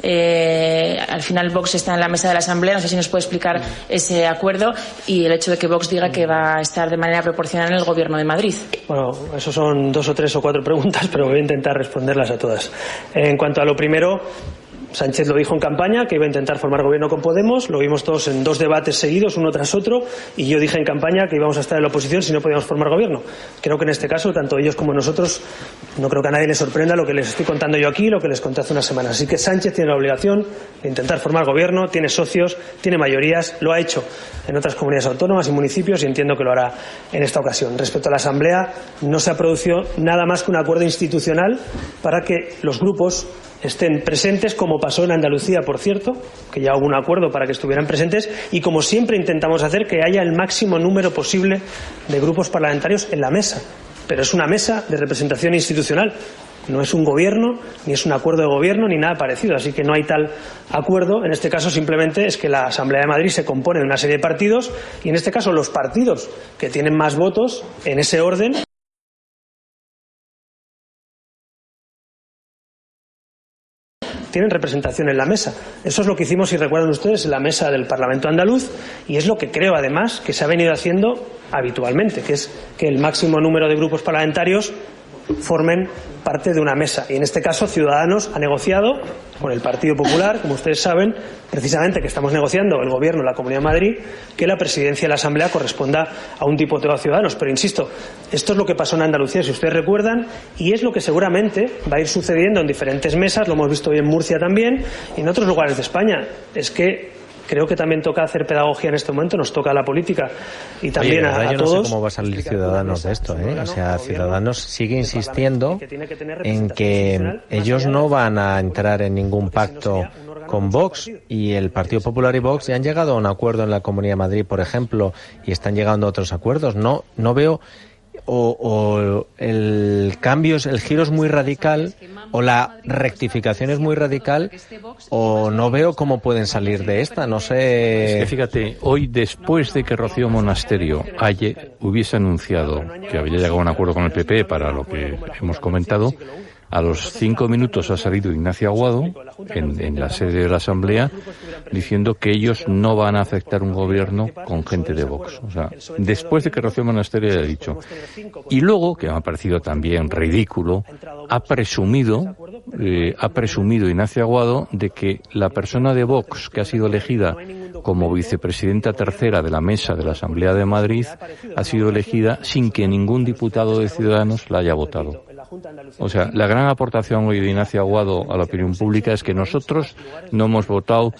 Eh, al final Vox está en la mesa de la Asamblea, no sé si nos puede explicar ese acuerdo y el hecho de que Vox diga que va a estar de manera proporcional en el Gobierno de Madrid. Bueno, eso son dos o tres o cuatro preguntas, pero voy a intentar responderlas a todas. En cuanto a lo primero, Sánchez lo dijo en campaña, que iba a intentar formar gobierno con Podemos, lo vimos todos en dos debates seguidos, uno tras otro, y yo dije en campaña que íbamos a estar en la oposición si no podíamos formar gobierno. Creo que en este caso, tanto ellos como nosotros, no creo que a nadie les sorprenda lo que les estoy contando yo aquí, lo que les conté hace unas semanas. Así que Sánchez tiene la obligación de intentar formar gobierno, tiene socios, tiene mayorías, lo ha hecho en otras comunidades autónomas y municipios y entiendo que lo hará en esta ocasión. Respecto a la Asamblea, no se ha producido nada más que un acuerdo institucional para que los grupos estén presentes, como pasó en Andalucía, por cierto, que ya hubo un acuerdo para que estuvieran presentes, y como siempre intentamos hacer, que haya el máximo número posible de grupos parlamentarios en la mesa. Pero es una mesa de representación institucional, no es un gobierno, ni es un acuerdo de gobierno, ni nada parecido, así que no hay tal acuerdo. En este caso simplemente es que la Asamblea de Madrid se compone de una serie de partidos, y en este caso los partidos que tienen más votos, en ese orden, tienen representación en la mesa. Eso es lo que hicimos, si recuerdan ustedes, en la mesa del Parlamento andaluz, y es lo que creo, además, que se ha venido haciendo habitualmente, que es que el máximo número de grupos parlamentarios formen parte de una mesa. Y en este caso Ciudadanos ha negociado con el Partido Popular, como ustedes saben, precisamente que estamos negociando el Gobierno, la Comunidad de Madrid, que la presidencia de la Asamblea corresponda a un diputado de Ciudadanos. Pero insisto, esto es lo que pasó en Andalucía, si ustedes recuerdan, y es lo que seguramente va a ir sucediendo en diferentes mesas, lo hemos visto hoy en Murcia también, y en otros lugares de España. Es que creo que también toca hacer pedagogía en este momento, nos toca a la política y también Oye, a, a yo todos. No sé cómo va a salir Ciudadanos de esto, ¿eh? O sea, Ciudadanos sigue insistiendo en que ellos no van a entrar en ningún pacto con Vox, y el Partido Popular y Vox ya han llegado a un acuerdo en la Comunidad de Madrid, por ejemplo, y están llegando a otros acuerdos. No, no veo o, o el cambio, es, el giro es muy radical, o la rectificación es muy radical, o no veo cómo pueden salir de esta, no sé. Es que fíjate, hoy, después de que Rocío Monasterio ayer hubiese anunciado que había llegado a un acuerdo con el P P para lo que hemos comentado, a los cinco minutos ha salido Ignacio Aguado en, en la sede de la Asamblea diciendo que ellos no van a aceptar un gobierno con gente de Vox. O sea, después de que Rocío Monasterio haya dicho. Y luego, que me ha parecido también ridículo, ha presumido, eh, ha presumido Ignacio Aguado de que la persona de Vox que ha sido elegida como vicepresidenta tercera de la mesa de la Asamblea de Madrid ha sido elegida sin que ningún diputado de Ciudadanos la haya votado. O sea, la gran aportación hoy de Ignacio Aguado a la opinión pública es que nosotros no hemos votado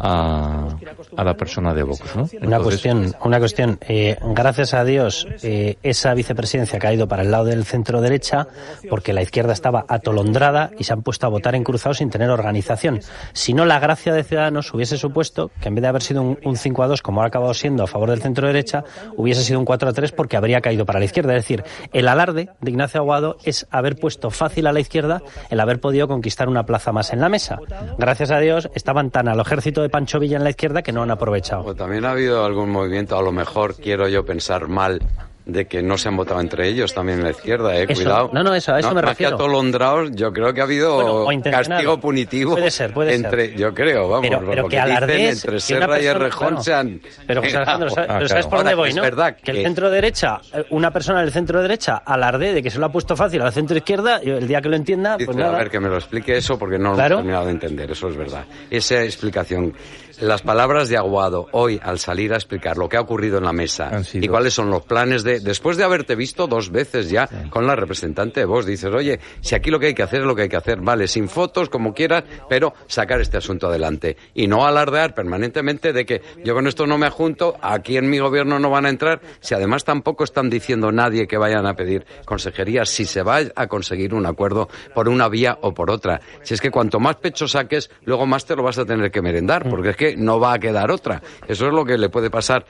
a, a la persona de Vox, ¿no? Entonces, una cuestión, una cuestión. Eh, gracias a Dios, eh, esa vicepresidencia ha caído para el lado del centro derecha, porque la izquierda estaba atolondrada y se han puesto a votar en cruzado sin tener organización. Si no, la gracia de Ciudadanos hubiese supuesto que en vez de haber sido un, un cinco a dos, como ha acabado siendo a favor del centro derecha, hubiese sido un cuatro a tres porque habría caído para la izquierda. Es decir, el alarde de Ignacio Aguado es haber puesto fácil a la izquierda el haber podido conquistar una plaza más en la mesa. Gracias a Dios estaban tan al ejército de Pancho Villa en la izquierda que no han aprovechado. Pues también ha habido algún movimiento, a lo mejor quiero yo pensar mal, de que no se han votado entre ellos también en la izquierda, eh, eso, cuidado. No, no, eso, a eso no, me más refiero. Que atolondrados, yo creo que ha habido bueno, castigo punitivo. Puede ser, puede entre, ser. Yo creo, vamos, pero, pero porque que alardees, entre Serra persona, y Errejón bueno, se han... Pero, José Alejandro, ¿sabes, ah, pero ¿sabes claro. por dónde voy, es no? Verdad que, que el centro derecha, una persona del centro derecha alardee de que se lo ha puesto fácil al centro izquierda, y el día que lo entienda, Dice, pues nada. A ver, que me lo explique eso, porque no ¿Claro? lo he terminado de entender, eso es verdad. Esa explicación... Las palabras de Aguado hoy al salir a explicar lo que ha ocurrido en la mesa y cuáles son los planes de... Después de haberte visto dos veces ya con la representante de Vox, dices, oye, si aquí lo que hay que hacer es lo que hay que hacer, vale, sin fotos, como quieras, pero sacar este asunto adelante. Y no alardear permanentemente de que yo con esto no me adjunto, aquí en mi gobierno no van a entrar, si además tampoco están diciendo nadie que vayan a pedir consejería, si se va a conseguir un acuerdo por una vía o por otra. Si es que cuanto más pecho saques, luego más te lo vas a tener que merendar, porque es que no va a quedar otra. Eso es lo que le puede pasar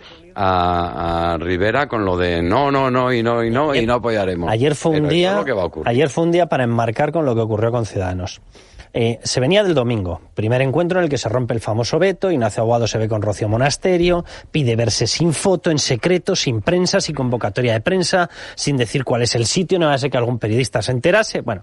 a, a Rivera con lo de no, no, no y no y no y no apoyaremos. Ayer fue un Pero día, eso es lo que va a ocurrir. ayer fue un día para enmarcar con lo que ocurrió con Ciudadanos. Eh, se venía del domingo, primer encuentro en el que se rompe el famoso veto, Ignacio Aguado se ve con Rocío Monasterio, pide verse sin foto, en secreto, sin prensa, sin convocatoria de prensa, sin decir cuál es el sitio, no va a ser que algún periodista se enterase. Bueno,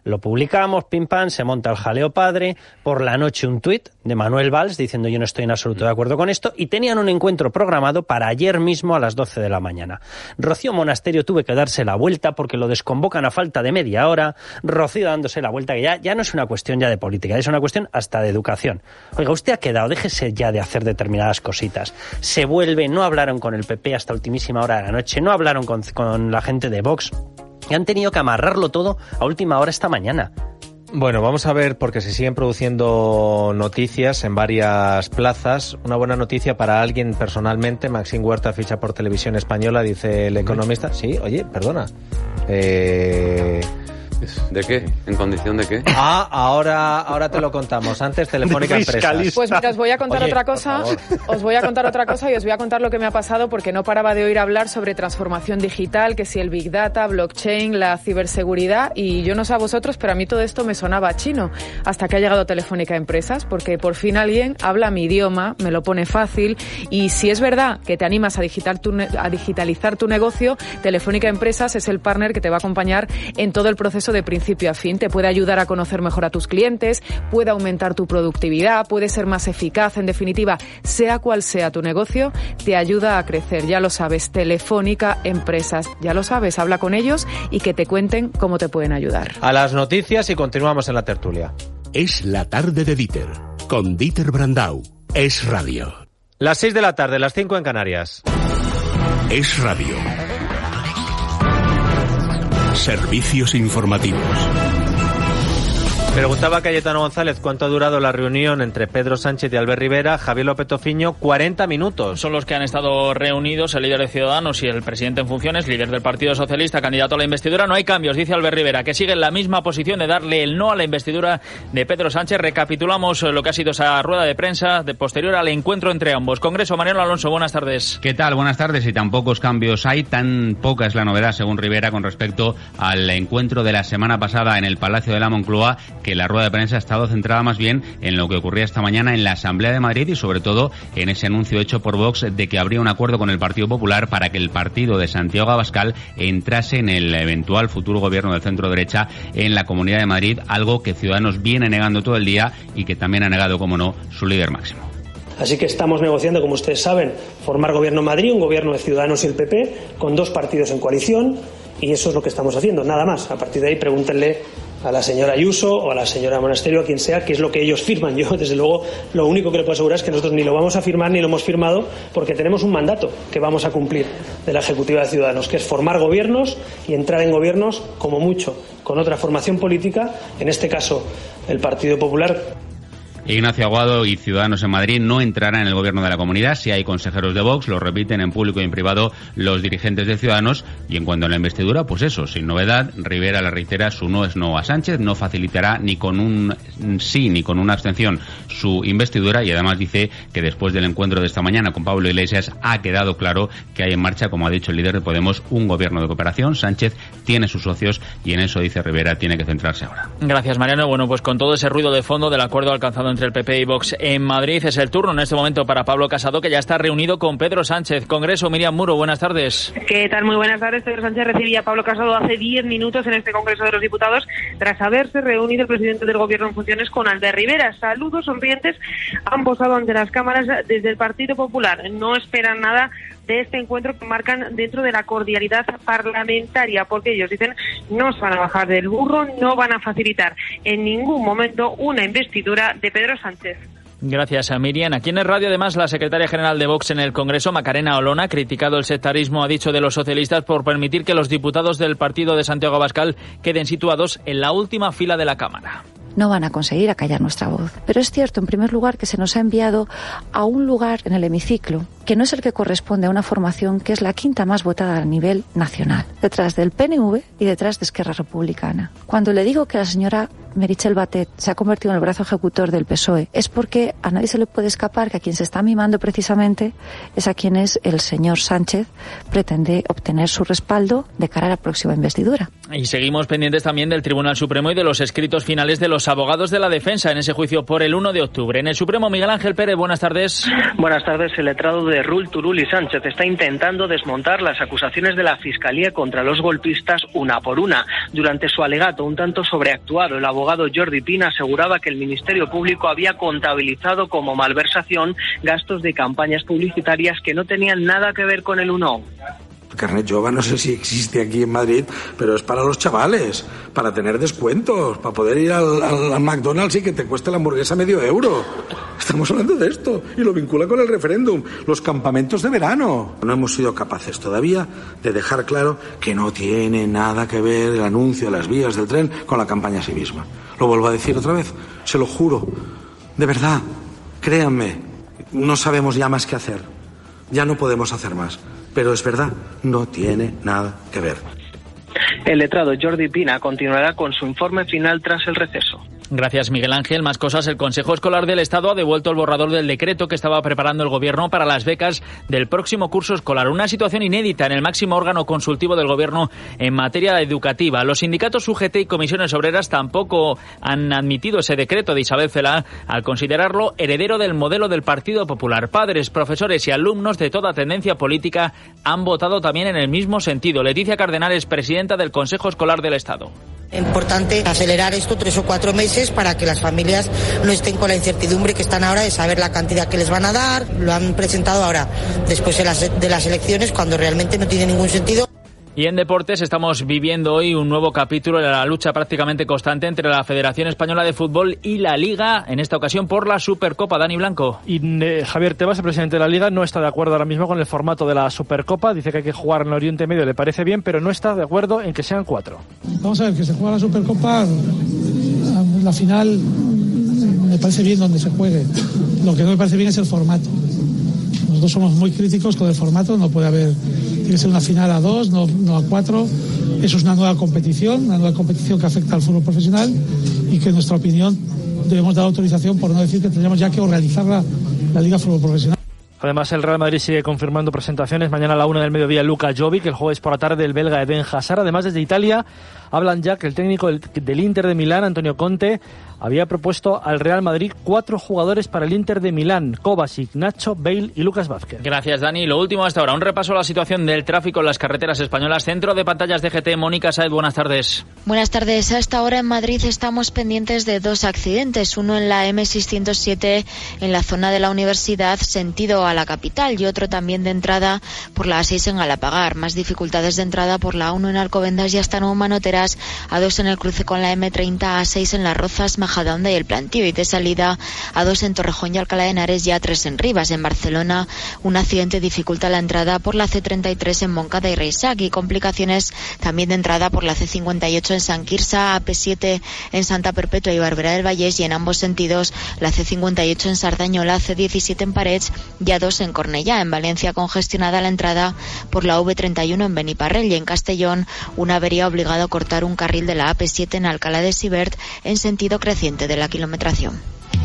Lo publicamos, pim pam, se monta el jaleo padre, por la noche un tuit de Manuel Valls diciendo yo no estoy en absoluto de acuerdo con esto, y tenían un encuentro programado para ayer mismo a las doce de la mañana. Rocío Monasterio tuve que darse la vuelta porque lo desconvocan a falta de media hora, Rocío dándose la vuelta, que ya, ya no es una cuestión ya de política, es una cuestión hasta de educación. Oiga, usted ha quedado, déjese ya de hacer determinadas cositas. Se vuelve, no hablaron con el P P hasta ultimísima hora de la noche, no hablaron con, con la gente de Vox, y han tenido que amarrarlo todo a última hora esta mañana. Bueno, vamos a ver, porque se siguen produciendo noticias en varias plazas. Una buena noticia para alguien personalmente, Maxime Huerta ficha por Televisión Española, dice El Economista. Sí, oye, perdona. Eh... ¿De qué? ¿En condición de qué? Ah, ahora, ahora te lo contamos. Antes Telefónica Empresas. Pues mira, os voy a contar Oye, otra cosa. Os voy a contar otra cosa y os voy a contar lo que me ha pasado porque no paraba de oír hablar sobre transformación digital, que si el Big Data, blockchain, la ciberseguridad, y yo no sé a vosotros, pero a mí todo esto me sonaba chino hasta que ha llegado Telefónica Empresas, porque por fin alguien habla mi idioma, me lo pone fácil, y si es verdad que te animas a, digital tu ne- a digitalizar tu negocio, Telefónica Empresas es el partner que te va a acompañar en todo el proceso de principio a fin. Te puede ayudar a conocer mejor a tus clientes, puede aumentar tu productividad, puede ser más eficaz. En definitiva, sea cual sea tu negocio, te ayuda a crecer. Ya lo sabes, Telefónica Empresas. Ya lo sabes, habla con ellos y que te cuenten cómo te pueden ayudar. A las noticias y continuamos en la tertulia. Es la tarde de Dieter, con Dieter Brandau. Es radio. Las seis de la tarde, las cinco en Canarias. Es radio. Servicios informativos. Preguntaba Cayetano González cuánto ha durado la reunión entre Pedro Sánchez y Albert Rivera. Javier López Tofiño, cuarenta minutos. Son los que han estado reunidos el líder de Ciudadanos y el presidente en funciones, líder del Partido Socialista, candidato a la investidura. No hay cambios, dice Albert Rivera, que sigue en la misma posición de darle el no a la investidura de Pedro Sánchez. Recapitulamos lo que ha sido esa rueda de prensa de posterior al encuentro entre ambos. Congreso, Mariano Alonso, buenas tardes. ¿Qué tal? Buenas tardes. Y tan pocos cambios hay, tan poca es la novedad, según Rivera, con respecto al encuentro de la semana pasada en el Palacio de la Moncloa, que la rueda de prensa ha estado centrada más bien en lo que ocurría esta mañana en la Asamblea de Madrid y sobre todo en ese anuncio hecho por Vox de que habría un acuerdo con el Partido Popular para que el partido de Santiago Abascal entrase en el eventual futuro gobierno de centro derecha en la Comunidad de Madrid, algo que Ciudadanos viene negando todo el día y que también ha negado, como no, su líder máximo. Así que estamos negociando, como ustedes saben, formar gobierno en Madrid, un gobierno de Ciudadanos y el P P, con dos partidos en coalición, y eso es lo que estamos haciendo, nada más. A partir de ahí pregúntenle a la señora Ayuso o a la señora Monasterio, a quien sea, qué es lo que ellos firman. Yo, desde luego, lo único que le puedo asegurar es que nosotros ni lo vamos a firmar ni lo hemos firmado, porque tenemos un mandato que vamos a cumplir de la Ejecutiva de Ciudadanos, que es formar gobiernos y entrar en gobiernos, como mucho, con otra formación política, en este caso el Partido Popular. Ignacio Aguado y Ciudadanos en Madrid no entrarán en el gobierno de la comunidad si hay consejeros de Vox, lo repiten en público y en privado los dirigentes de Ciudadanos. Y en cuanto a la investidura, pues eso, sin novedad, Rivera le reitera su no es no a Sánchez, no facilitará ni con un sí ni con una abstención su investidura, y además dice que después del encuentro de esta mañana con Pablo Iglesias ha quedado claro que hay en marcha, como ha dicho el líder de Podemos, un gobierno de cooperación. Sánchez tiene sus socios y en eso, dice Rivera, tiene que centrarse ahora. Gracias, Mariano. Bueno, pues con todo ese ruido de fondo del acuerdo alcanzado entre el P P y Vox en Madrid, es el turno en este momento para Pablo Casado, que ya está reunido con Pedro Sánchez. Congreso, Miriam Muro, buenas tardes. ¿Qué tal? Muy buenas tardes. Pedro Sánchez recibía a Pablo Casado hace diez minutos en este Congreso de los Diputados tras haberse reunido el presidente del Gobierno en funciones con Albert Rivera. Saludos sonrientes han posado ante las cámaras desde el Partido Popular. No esperan nada de este encuentro que marcan dentro de la cordialidad parlamentaria, porque ellos dicen no se van a bajar del burro, no van a facilitar en ningún momento una investidura de Pedro Sánchez. Gracias a Miriam. Aquí en el radio, además, la secretaria general de Vox en el Congreso, Macarena Olona, ha criticado el sectarismo, ha dicho, de los socialistas por permitir que los diputados del partido de Santiago Abascal queden situados en la última fila de la Cámara. No van a conseguir acallar nuestra voz. Pero es cierto, en primer lugar, que se nos ha enviado a un lugar en el hemiciclo que no es el que corresponde a una formación que es la quinta más votada a nivel nacional, detrás del P N V y detrás de Esquerra Republicana. Cuando le digo que la señora Meritxell Batet se ha convertido en el brazo ejecutor del P S O E es porque a nadie se le puede escapar que a quien se está mimando precisamente es a quien es el señor Sánchez pretende obtener su respaldo de cara a la próxima investidura. Y seguimos pendientes también del Tribunal Supremo y de los escritos finales de los abogados de la defensa en ese juicio por el uno de octubre. En el Supremo, Miguel Ángel Pérez, buenas tardes. Buenas tardes. El letrado de Rull, Turull y Sánchez está intentando desmontar las acusaciones de la Fiscalía contra los golpistas una por una. Durante su alegato un tanto sobreactuado, el abogado Jordi Pina aseguraba que el Ministerio Público había contabilizado como malversación gastos de campañas publicitarias que no tenían nada que ver con el uno. Carnet Jove no sé si existe aquí en Madrid, pero es para los chavales, para tener descuentos, para poder ir al, al, al McDonald's y que te cueste la hamburguesa medio euro. Estamos hablando de esto y lo vincula con el referéndum, los campamentos de verano. No hemos sido capaces todavía de dejar claro que no tiene nada que ver el anuncio de las vías del tren con la campaña en sí misma. Lo vuelvo a decir otra vez, se lo juro, de verdad, créanme, no sabemos ya más qué hacer, ya no podemos hacer más. Pero es verdad, no tiene nada que ver. El letrado Jordi Pina continuará con su informe final tras el receso. Gracias, Miguel Ángel. Más cosas. El Consejo Escolar del Estado ha devuelto el borrador del decreto que estaba preparando el Gobierno para las becas del próximo curso escolar. Una situación inédita en el máximo órgano consultivo del Gobierno en materia educativa. Los sindicatos U G T y comisiones obreras tampoco han admitido ese decreto de Isabel Celaá al considerarlo heredero del modelo del Partido Popular. Padres, profesores y alumnos de toda tendencia política han votado también en el mismo sentido. Leticia Cardenales, presidenta del Consejo Escolar del Estado. Importante acelerar esto tres o cuatro meses para que las familias no estén con la incertidumbre que están ahora de saber la cantidad que les van a dar. Lo han presentado ahora, después de las, de las elecciones, cuando realmente no tiene ningún sentido. Y en deportes estamos viviendo hoy un nuevo capítulo de la lucha prácticamente constante entre la Federación Española de Fútbol y la Liga, en esta ocasión por la Supercopa. Dani Blanco. Y eh, Javier Tebas, el presidente de la Liga, no está de acuerdo ahora mismo con el formato de la Supercopa. Dice que hay que jugar en Oriente Medio, le parece bien, pero no está de acuerdo en que sean cuatro. Vamos a ver, que se juega la Supercopa, la final me parece bien donde se juegue. Lo que no me parece bien es el formato. Nosotros somos muy críticos con el formato, no puede haber, tiene que ser una final a dos, no, no a cuatro. Eso es una nueva competición, una nueva competición que afecta al fútbol profesional y que en nuestra opinión debemos dar autorización, por no decir que tendríamos ya que organizar la, la Liga Fútbol Profesional. Además, el Real Madrid sigue confirmando presentaciones. Mañana a la una del mediodía, Luka Jovic, el jueves por la tarde el belga Eden Hazard. Además, desde Italia hablan ya que el técnico del, del Inter de Milán, Antonio Conte, había propuesto al Real Madrid cuatro jugadores para el Inter de Milán: Kovacic, Nacho, Bale y Lucas Vázquez. Gracias, Dani. Lo último hasta ahora, un repaso a la situación del tráfico en las carreteras españolas. Centro de pantallas de G T, Mónica Saez, buenas tardes. Buenas tardes. A esta hora en Madrid estamos pendientes de dos accidentes. Uno en la eme seiscientos siete en la zona de la Universidad, sentido a la capital, y otro también de entrada por la A seis en Galapagar. Más dificultades de entrada por la uno en Alcobendas y hasta Nuevo Manoteras, A dos en el cruce con la eme treinta, A seis en Las Rozas, Majadahonda y El Plantío, y de salida A dos en Torrejón y Alcalá de Henares y A tres en Rivas. En Barcelona, un accidente dificulta la entrada por la ce treinta y tres en Montcada y Reixac, y complicaciones también de entrada por la ce cincuenta y ocho en Sant Quirze, A P siete en Santa Perpetua y Barberà del Vallès, y en ambos sentidos la ce cincuenta y ocho en Sardañola, ce diecisiete en Parets y A dos en Cornellá. En Valencia, congestionada la entrada por la ve treinta y uno en Beniparrell, y en Castellón, una avería ha obligado a cortar un carril de la A P siete en Alcalá de Sibert en sentido creciente de la kilometración.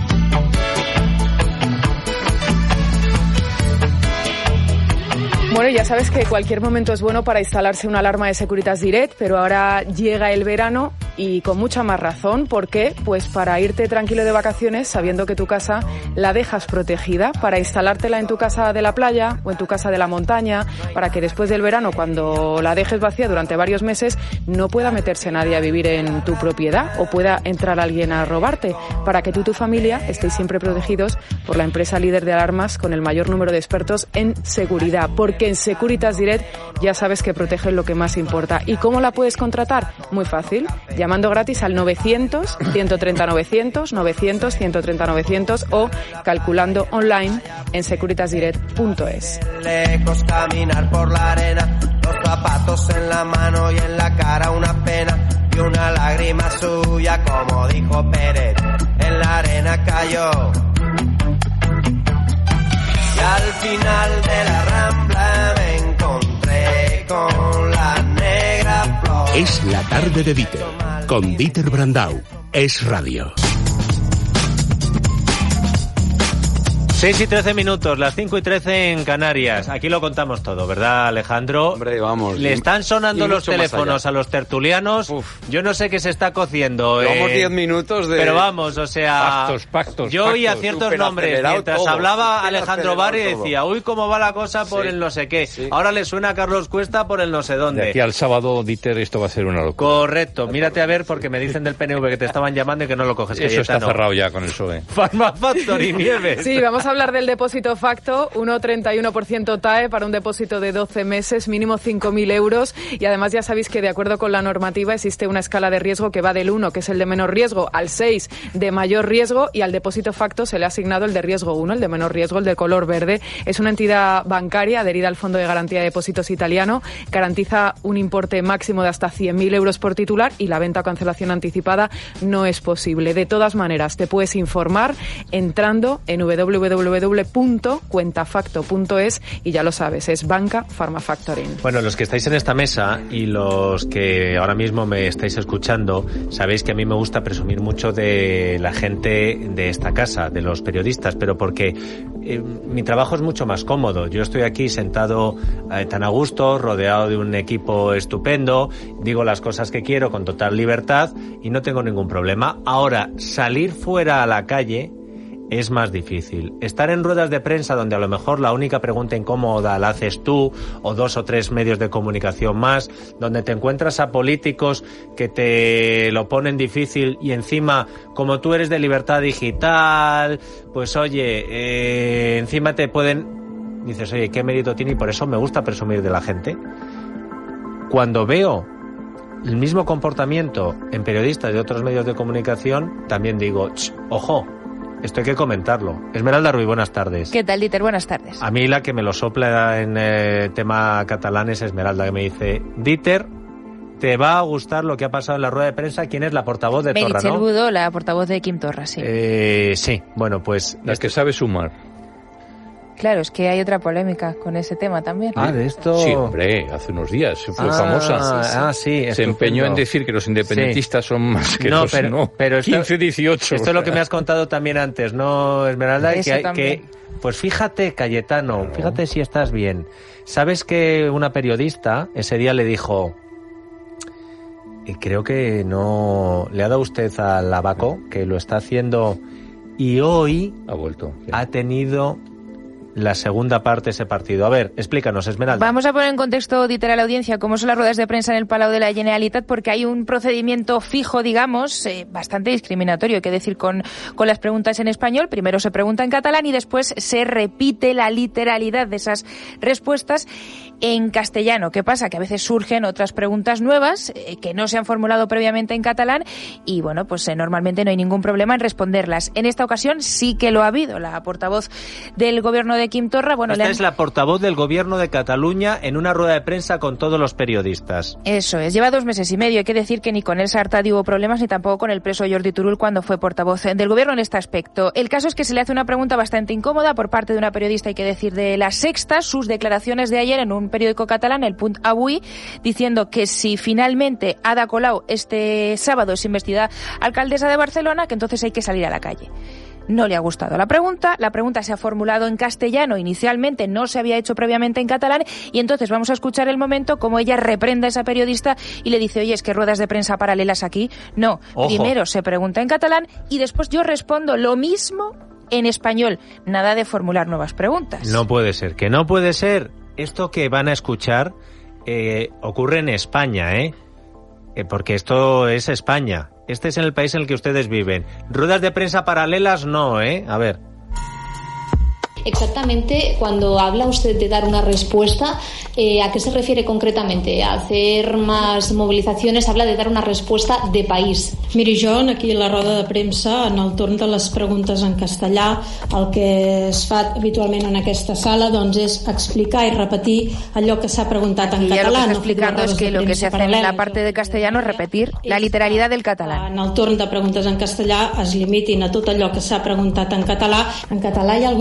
Bueno, ya sabes que cualquier momento es bueno para instalarse una alarma de Securitas Direct, pero ahora llega el verano y con mucha más razón. ¿Por qué? Pues para irte tranquilo de vacaciones sabiendo que tu casa la dejas protegida, para instalártela en tu casa de la playa o en tu casa de la montaña, para que después del verano, cuando la dejes vacía durante varios meses, no pueda meterse nadie a vivir en tu propiedad o pueda entrar alguien a robarte, para que tú y tu familia estéis siempre protegidos por la empresa líder de alarmas con el mayor número de expertos en seguridad. Porque en Securitas Direct ya sabes que protegen lo que más importa. ¿Y cómo la puedes contratar? Muy fácil, llamando gratis al novecientos, ciento treinta, novecientos, novecientos, ciento treinta, novecientos o calculando online en securitas direct punto es. Lejos caminar por la arena, los zapatos en la mano y en la cara una pena y una lágrima suya, como dijo Pérez, en la arena cayó. Y al final de la Rambla me encontré con la negra flor. Es la tarde de Dieter, con Dieter Brandau. Es Radio. seis y trece minutos, las cinco y trece en Canarias. Aquí lo contamos todo, ¿verdad, Alejandro? Hombre, vamos. Le están sonando los teléfonos a los tertulianos. Uf. Yo no sé qué se está cociendo. Llevamos eh, diez minutos de... Pero vamos, o sea... Pactos, pactos, Yo oía pactos. ciertos nombres. Mientras todo, hablaba Alejandro Bar y todo. decía, uy, cómo va la cosa por Sí, el no sé qué. sí. Ahora le suena a Carlos Cuesta por el no sé De dónde. aquí al sábado, Dieter, esto va a ser una locura. Correcto. Mírate a ver porque me dicen del P N V que te estaban llamando y que no lo coges. Eso está Cayetano. cerrado ya con el P S O E. Pharma Factory, Nieves. Sí, vamos a hablar del depósito Facto, uno coma treinta y uno por ciento T A E para un depósito de doce meses, mínimo cinco mil euros. Y además ya sabéis que de acuerdo con la normativa existe una escala de riesgo que va del uno, que es el de menor riesgo, al seis de mayor riesgo, y al depósito Facto se le ha asignado el de riesgo uno, el de menor riesgo, el de color verde. Es una entidad bancaria adherida al Fondo de Garantía de Depósitos italiano, garantiza un importe máximo de hasta cien mil euros por titular y la venta o cancelación anticipada no es posible. De todas maneras, te puedes informar entrando en doble u doble u doble u punto cuenta facto punto es y ya lo sabes, es Banca Pharma Factoring. Bueno, los que estáis en esta mesa y los que ahora mismo me estáis escuchando, sabéis que a mí me gusta presumir mucho de la gente de esta casa, de los periodistas, pero porque eh, mi trabajo es mucho más cómodo. Yo estoy aquí sentado eh, tan a gusto, rodeado de un equipo estupendo, digo las cosas que quiero con total libertad y no tengo ningún problema. Ahora, salir fuera a la calle es más difícil. Estar en ruedas de prensa donde a lo mejor la única pregunta incómoda la haces tú o dos o tres medios de comunicación más, donde te encuentras a políticos que te lo ponen difícil y encima, como tú eres de libertad digital, pues oye, eh, encima te pueden... Dices, oye, ¿qué mérito tiene? Y por eso me gusta presumir de la gente. Cuando veo el mismo comportamiento en periodistas de otros medios de comunicación, también digo, ojo, esto hay que comentarlo. Esmeralda Ruiz, buenas tardes. ¿Qué tal, Dieter? Buenas tardes. A mí la que me lo sopla en el eh, tema catalán es Esmeralda, que me dice, Dieter, ¿te va a gustar lo que ha pasado en la rueda de prensa? ¿Quién es la portavoz de Torra, Meritxell no? Budó, la portavoz de Quim Torra, sí. Eh, sí, bueno, pues... La que sabe sumar. Claro, es que hay otra polémica con ese tema también. Ah, de esto... Sí, hombre, hace unos días fue ah, famosa. Sí, sí. Ah, sí, Se estupendo. empeñó en decir que los independentistas sí. son más que no, los pero, no. Pero esto, quince dieciocho. Esto es lo que me has contado también antes, ¿no, Esmeralda? Eso que, también. que, pues fíjate, Cayetano, no. fíjate si estás bien. ¿Sabes que una periodista ese día le dijo... Y creo que no... Le ha dado usted al Abaco, que lo está haciendo... Y hoy... Ha vuelto. Sí. Ha tenido... la segunda parte de ese partido. A ver, explícanos, Esmeralda. Vamos a poner en contexto, Dieter, a la audiencia, cómo son las ruedas de prensa en el Palau de la Generalitat, porque hay un procedimiento fijo, digamos, eh, bastante discriminatorio, hay que decir, con, con las preguntas en español. Primero se pregunta en catalán y después se repite la literalidad de esas respuestas en castellano. ¿Qué pasa? Que a veces surgen otras preguntas nuevas eh, que no se han formulado previamente en catalán y, bueno, pues eh, normalmente no hay ningún problema en responderlas. En esta ocasión sí que lo ha habido. La portavoz del gobierno de de Quim Torra, bueno, Esta le han... es la portavoz del gobierno de Cataluña en una rueda de prensa con todos los periodistas. Eso es, lleva dos meses y medio. Hay que decir que ni con Elsa Artadi hubo problemas ni tampoco con el preso Jordi Turull cuando fue portavoz del gobierno en este aspecto. El caso es que se le hace una pregunta bastante incómoda por parte de una periodista, hay que decir, de La Sexta, sus declaraciones de ayer en un periódico catalán, el Punt Avui, diciendo que si finalmente Ada Colau este sábado es investida alcaldesa de Barcelona, que entonces hay que salir a la calle. No le ha gustado la pregunta, la pregunta se ha formulado en castellano inicialmente, no se había hecho previamente en catalán y entonces vamos a escuchar el momento como ella reprende a esa periodista y le dice, oye, es que ruedas de prensa paralelas aquí. No, Ojo. Primero se pregunta en catalán y después yo respondo lo mismo en español. Nada de formular nuevas preguntas. No puede ser, que no puede ser. Esto que van a escuchar eh, ocurre en España, ¿eh? Eh, porque esto es España. Este es en el país en el que ustedes viven. Ruedas de prensa paralelas no, ¿eh? A ver. Exactamente, cuando habla usted de dar una respuesta, eh, ¿a qué se refiere concretamente? ¿A hacer más movilizaciones? Habla de dar una respuesta de país. Miri, jo aquí a la roda de premsa, en el torn de les preguntes en castellà, el que es fa habitualment en aquesta sala doncs, és explicar i repetir allò que s'ha preguntat en y ya català. Lo que está explicando es que lo que se hace en la parte de castellano es repetir la literalidad del catalán. En el torn de preguntes en castellà es limitin a tot allò que s'ha preguntat en català. En català hi ha alguna pregunta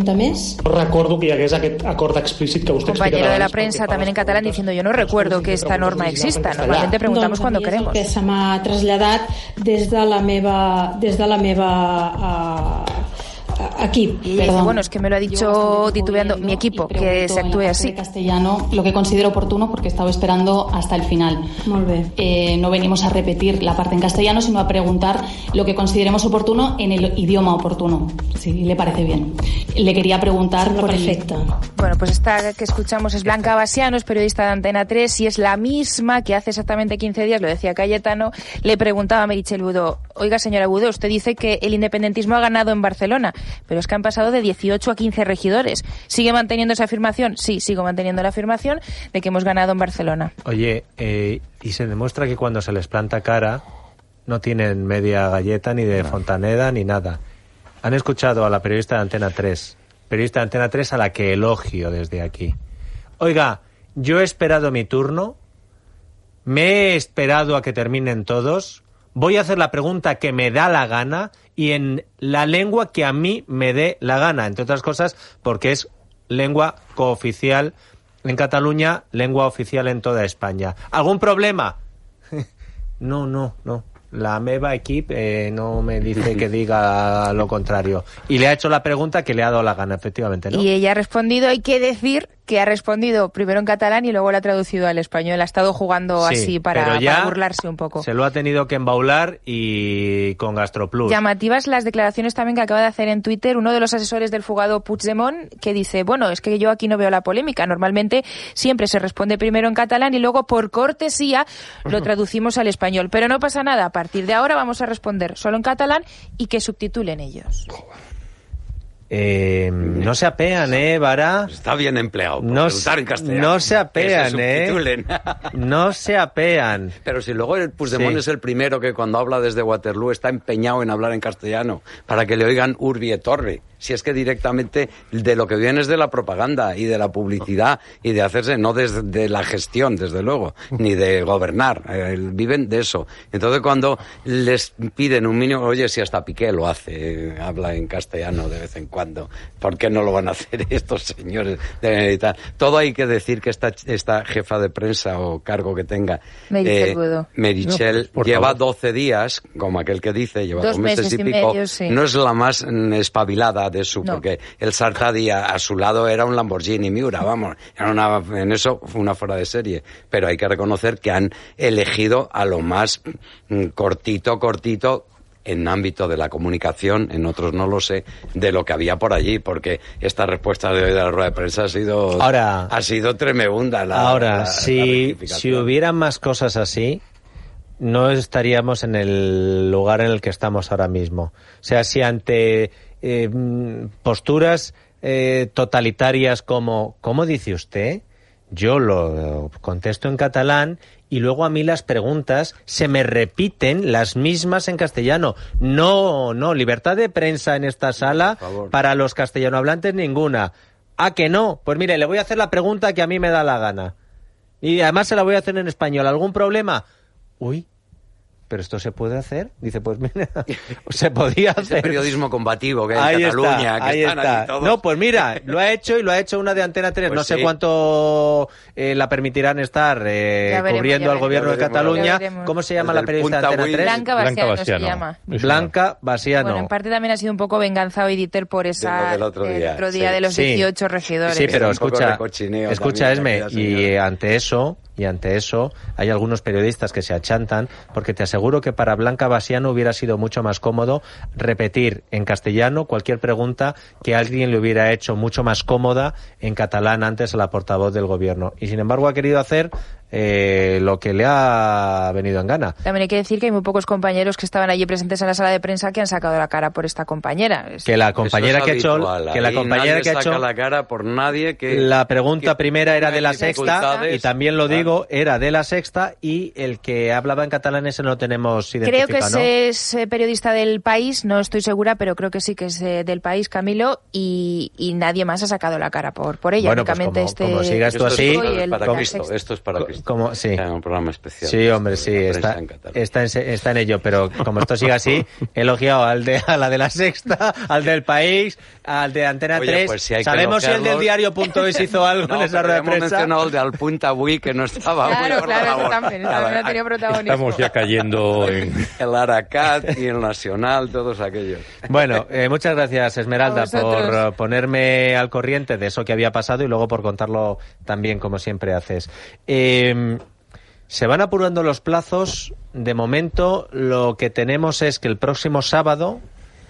pregunta més. No recordo que hi hagués aquest acord explícit que vostè explica. Compañero de la prensa también en catalán diciendo yo no recuerdo que esta norma exista. Normalmente preguntamos cuando queremos. Que se m'ha traslladat des de la meva, des de la meva uh, equip. Y ella dice, bueno, es que me lo ha dicho titubeando mi equipo, que se actúe así. Castellano, lo que considero oportuno porque he estado esperando hasta el final. Molt bé. Eh, no venimos a repetir la parte en castellano, sino a preguntar lo que consideremos oportuno en el idioma oportuno, si le parece bien. Le quería preguntar por perfecta. El... Bueno, pues esta que escuchamos es Blanca Basiano, es periodista de Antena tres y es la misma que hace exactamente quince días, lo decía Cayetano, le preguntaba a Meritxell Budó, oiga señora Budó, usted dice que el independentismo ha ganado en Barcelona, pero es que han pasado de dieciocho a quince regidores. ¿Sigue manteniendo esa afirmación? Sí, sigo manteniendo la afirmación de que hemos ganado en Barcelona. Oye, eh, y se demuestra que cuando se les planta cara no tienen media galleta ni de Fontaneda ni nada. Han escuchado a la periodista de Antena tres, periodista de Antena tres a la que elogio desde aquí. Oiga, yo he esperado mi turno, me he esperado a que terminen todos, voy a hacer la pregunta que me da la gana y en la lengua que a mí me dé la gana, entre otras cosas porque es lengua cooficial en Cataluña, lengua oficial en toda España. ¿Algún problema? No, no, no. La meva equip eh, no me dice que diga lo contrario. Y le ha hecho la pregunta que le ha dado la gana, efectivamente, ¿no? Y ella ha respondido, hay que decir que ha respondido primero en catalán y luego la ha traducido al español. Ha estado jugando sí, así para, para burlarse un poco. Se lo ha tenido que embaular y con GastroPlus. Llamativas las declaraciones también que acaba de hacer en Twitter uno de los asesores del fugado Puigdemont, que dice, bueno, es que yo aquí no veo la polémica. Normalmente siempre se responde primero en catalán y luego por cortesía lo traducimos al español. Pero no pasa nada. A partir de ahora vamos a responder solo en catalán y que subtitulen ellos. Eh, no se apean, ¿eh, Vara? Está bien empleado. No, en castellano. No se apean, se ¿eh? No se apean. Pero si luego el Puigdemont sí. es el primero que cuando habla desde Waterloo está empeñado en hablar en castellano para que le oigan urbi et orbi. Si es que directamente de lo que viene es de la propaganda y de la publicidad y de hacerse, no desde de la gestión, desde luego, ni de gobernar. Eh, viven de eso. Entonces cuando les piden un mínimo, oye, si hasta Piqué lo hace, eh, habla en castellano de vez en cuando, ¿por qué no lo van a hacer estos señores? De, tal? Todo hay que decir que esta, esta jefa de prensa o cargo que tenga, Meritxell eh, Budó. Meritxell, no, lleva doce días, como aquel que dice, lleva dos, dos meses, meses y pico, medio, sí. No es la más mm, espabilada de su, no. Porque el Sartadi a, a su lado era un Lamborghini Miura, vamos, era una, en eso fue una fuera de serie, pero hay que reconocer que han elegido a lo más mm, cortito, cortito, en ámbito de la comunicación, en otros no lo sé, de lo que había por allí, porque esta respuesta de hoy de la rueda de prensa ha sido, ahora, ha sido tremenda. La, ahora, la, si, la si hubieran más cosas así, no estaríamos en el lugar en el que estamos ahora mismo. O sea, si ante eh, posturas eh, totalitarias como, ¿cómo dice usted? Yo lo contesto en catalán y luego a mí las preguntas se me repiten las mismas en castellano. No, no, libertad de prensa en esta sala para los castellanohablantes ninguna. ¿Ah, que no? Pues mire, le voy a hacer la pregunta que a mí me da la gana. Y además se la voy a hacer en español. ¿Algún problema? Uy, ¿pero esto se puede hacer? Dice, pues mira, se podía hacer. Ese periodismo combativo que hay ahí en Cataluña, está, que ahí están está. aquí todos. No, pues mira, lo ha hecho y lo ha hecho una de Antena tres. Pues no sé sí. cuánto eh, la permitirán estar eh, veremos, cubriendo al gobierno veremos, de Cataluña. ¿Cómo se llama la periodista de Antena tres? Blanca Basiano, Blanca Basiano se llama. Blanca Basiano. Bueno, en parte también ha sido un poco venganza hoy Dieter por esa del otro día, otro día sí. de los Sí. dieciocho regidores. Sí, pero un escucha, recochineo escucha también, Esme, y señora. ante eso, y ante eso, hay algunos periodistas que se achantan, porque te aseguro que para Blanca Basiano hubiera sido mucho más cómodo repetir en castellano cualquier pregunta que alguien le hubiera hecho mucho más cómoda en catalán antes a la portavoz del gobierno. Y sin embargo ha querido hacer eh, lo que le ha venido en gana. También hay que decir que hay muy pocos compañeros que estaban allí presentes en la sala de prensa que han sacado la cara por esta compañera. Que la compañera que ha hecho, que la compañera que ha hecho la cara por nadie que la pregunta que primera era de la Sexta y también lo claro. digo, era de la Sexta y el que hablaba en catalán ese no lo tenemos identificado. Creo que ¿no? es eh, periodista del País, no estoy segura, pero creo que sí que es eh, del País, Camilo, y, y nadie más ha sacado la cara por, por ella. Bueno, pues únicamente como, este como sigas tú esto así, es para, el, para la Cristo, Sexta. esto es para Cristo. como, sí. un programa especial. Sí, hombre, sí, está, en está, en, está en ello, pero como esto sigue así, he elogiado al de, a la de La Sexta, al del País, al de Antena Oye, tres. Pues si ¿Sabemos si el del diario punto es hizo algo no, en esa rueda de prensa? Hemos mencionado el de Al Punta Avui, que no estaba Claro, muy claro, por eso también, eso también ha tenido protagonismo. Estamos ya cayendo en... El Aracat y el Nacional, todos aquellos. Bueno, eh, muchas gracias, Esmeralda, por uh, ponerme al corriente de eso que había pasado y luego por contarlo también, como siempre haces. Eh, se van apurando los plazos. De momento, lo que tenemos es que el próximo sábado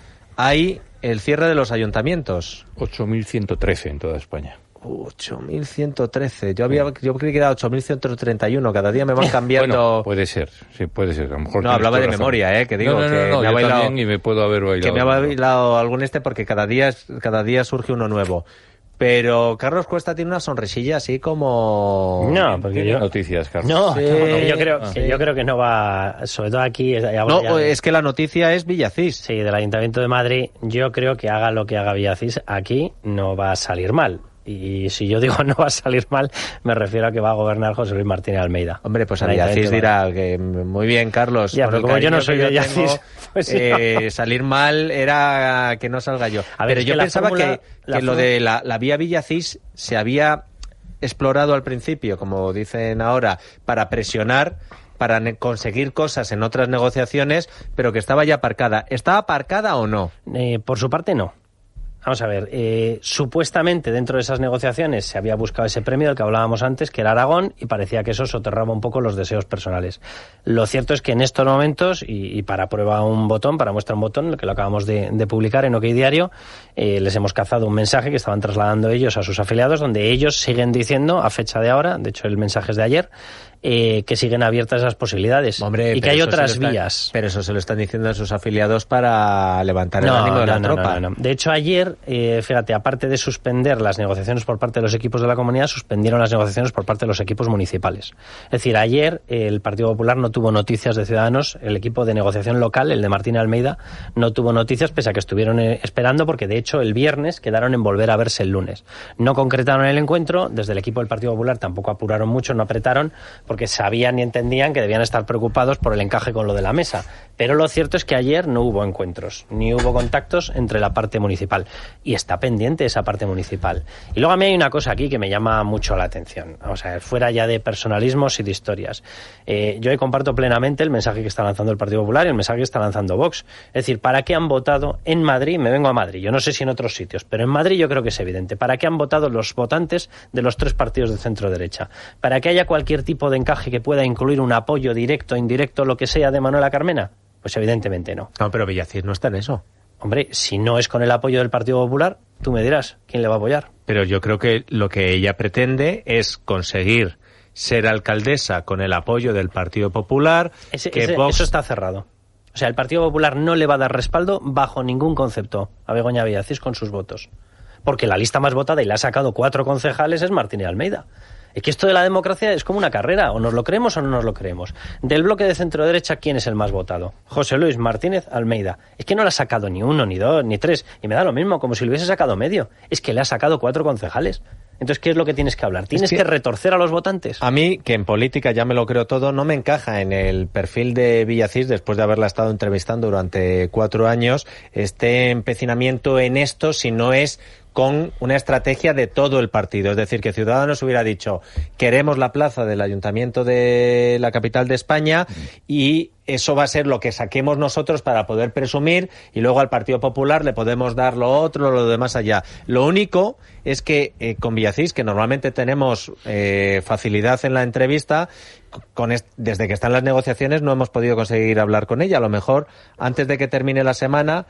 hay el cierre de los ayuntamientos. ocho mil ciento trece en toda España. ocho mil ciento trece. Yo había, yo creí que era ocho mil ciento treinta y uno. Cada día me van cambiando. Bueno, puede ser, sí, puede ser. A lo mejor no, hablaba de razón. Memoria, eh, que digo no, no, no, que no, me ha yo bailado, también y me puedo haber bailado. Que me ha bailado algún este porque cada día, cada día surge uno nuevo. Pero Carlos Cuesta tiene una sonrisilla así como... No, porque yo... noticias, Carlos. No, sí. no yo, creo, Ah, que sí. yo creo que no va... Sobre todo aquí... No, ya, es que la noticia es Villacís. Sí, del Ayuntamiento de Madrid. Yo creo que haga lo que haga Villacís, aquí no va a salir mal. Y si yo digo no va a salir mal, me refiero a que va a gobernar José Luis Martínez Almeida. Hombre, pues a Villacís dirá que muy bien, Carlos. Ya, pero como yo no soy de Villacís, pues eh, salir mal era que no salga yo. A ver, pero yo que pensaba fórmula, que, que lo de la, la vía Villacís se había explorado al principio, como dicen ahora, para presionar, para conseguir cosas en otras negociaciones, pero que estaba ya aparcada. ¿Está aparcada o no? Eh, por su parte, no. Vamos a ver, eh, supuestamente dentro de esas negociaciones se había buscado ese premio del que hablábamos antes, que era Aragón, y parecía que eso soterraba un poco los deseos personales. Lo cierto es que en estos momentos, y, y para prueba un botón, para muestra un botón, que lo acabamos de, de publicar en OK Diario, eh, les hemos cazado un mensaje que estaban trasladando ellos a sus afiliados, donde ellos siguen diciendo, a fecha de ahora, de hecho el mensaje es de ayer, Eh, que siguen abiertas esas posibilidades. Hombre, y que hay otras están, vías. Pero eso se lo están diciendo a sus afiliados para levantar el no, ánimo de no, la no, tropa. No, no, no. De hecho, ayer, eh, fíjate, aparte de suspender las negociaciones por parte de los equipos de la comunidad, suspendieron las negociaciones por parte de los equipos municipales. Es decir, ayer eh, el Partido Popular no tuvo noticias de Ciudadanos, el equipo de negociación local, el de Martínez Almeida, no tuvo noticias, pese a que estuvieron eh, esperando, porque de hecho el viernes quedaron en volver a verse el lunes. No concretaron el encuentro, desde el equipo del Partido Popular tampoco apuraron mucho, no apretaron, porque sabían y entendían que debían estar preocupados por el encaje con lo de la mesa. Pero lo cierto es que ayer no hubo encuentros, ni hubo contactos entre la parte municipal. Y está pendiente esa parte municipal. Y luego a mí hay una cosa aquí que me llama mucho la atención. O sea, fuera ya de personalismos y de historias. Eh, yo ahí comparto plenamente el mensaje que está lanzando el Partido Popular y el mensaje que está lanzando Vox. Es decir, ¿para qué han votado en Madrid? Me vengo a Madrid. Yo no sé si en otros sitios, pero en Madrid yo creo que es evidente. ¿Para qué han votado los votantes de los tres partidos de centro-derecha? Para que haya cualquier tipo de encaje que pueda incluir un apoyo directo, indirecto, lo que sea de Manuela Carmena? Pues evidentemente no. No, pero Villacís no está en eso. Hombre, si no es con el apoyo del Partido Popular, tú me dirás, ¿quién le va a apoyar? Pero yo creo que lo que ella pretende es conseguir ser alcaldesa con el apoyo del Partido Popular. Ese, que ese, Vox... Eso está cerrado. O sea, el Partido Popular no le va a dar respaldo bajo ningún concepto a Begoña Villacís con sus votos. Porque la lista más votada, y la ha sacado cuatro concejales, es Martínez Almeida. Es que esto de la democracia es como una carrera, o nos lo creemos o no nos lo creemos. Del bloque de centro-derecha, ¿quién es el más votado? José Luis Martínez Almeida. Es que no le ha sacado ni uno, ni dos, ni tres, y me da lo mismo, como si le hubiese sacado medio. Es que le ha sacado cuatro concejales. Entonces, ¿qué es lo que tienes que hablar? ¿Tienes es que, que retorcer a los votantes? A mí, que en política ya me lo creo todo, no me encaja en el perfil de Villacís, después de haberla estado entrevistando durante cuatro años, este empecinamiento en esto, si no es con una estrategia de todo el partido. Es decir, que Ciudadanos hubiera dicho, queremos la plaza del Ayuntamiento de la capital de España y eso va a ser lo que saquemos nosotros para poder presumir y luego al Partido Popular le podemos dar lo otro, lo demás allá. Lo único es que eh, con Villacís, que normalmente tenemos eh, facilidad en la entrevista, con est- desde que están las negociaciones no hemos podido conseguir hablar con ella. A lo mejor antes de que termine la semana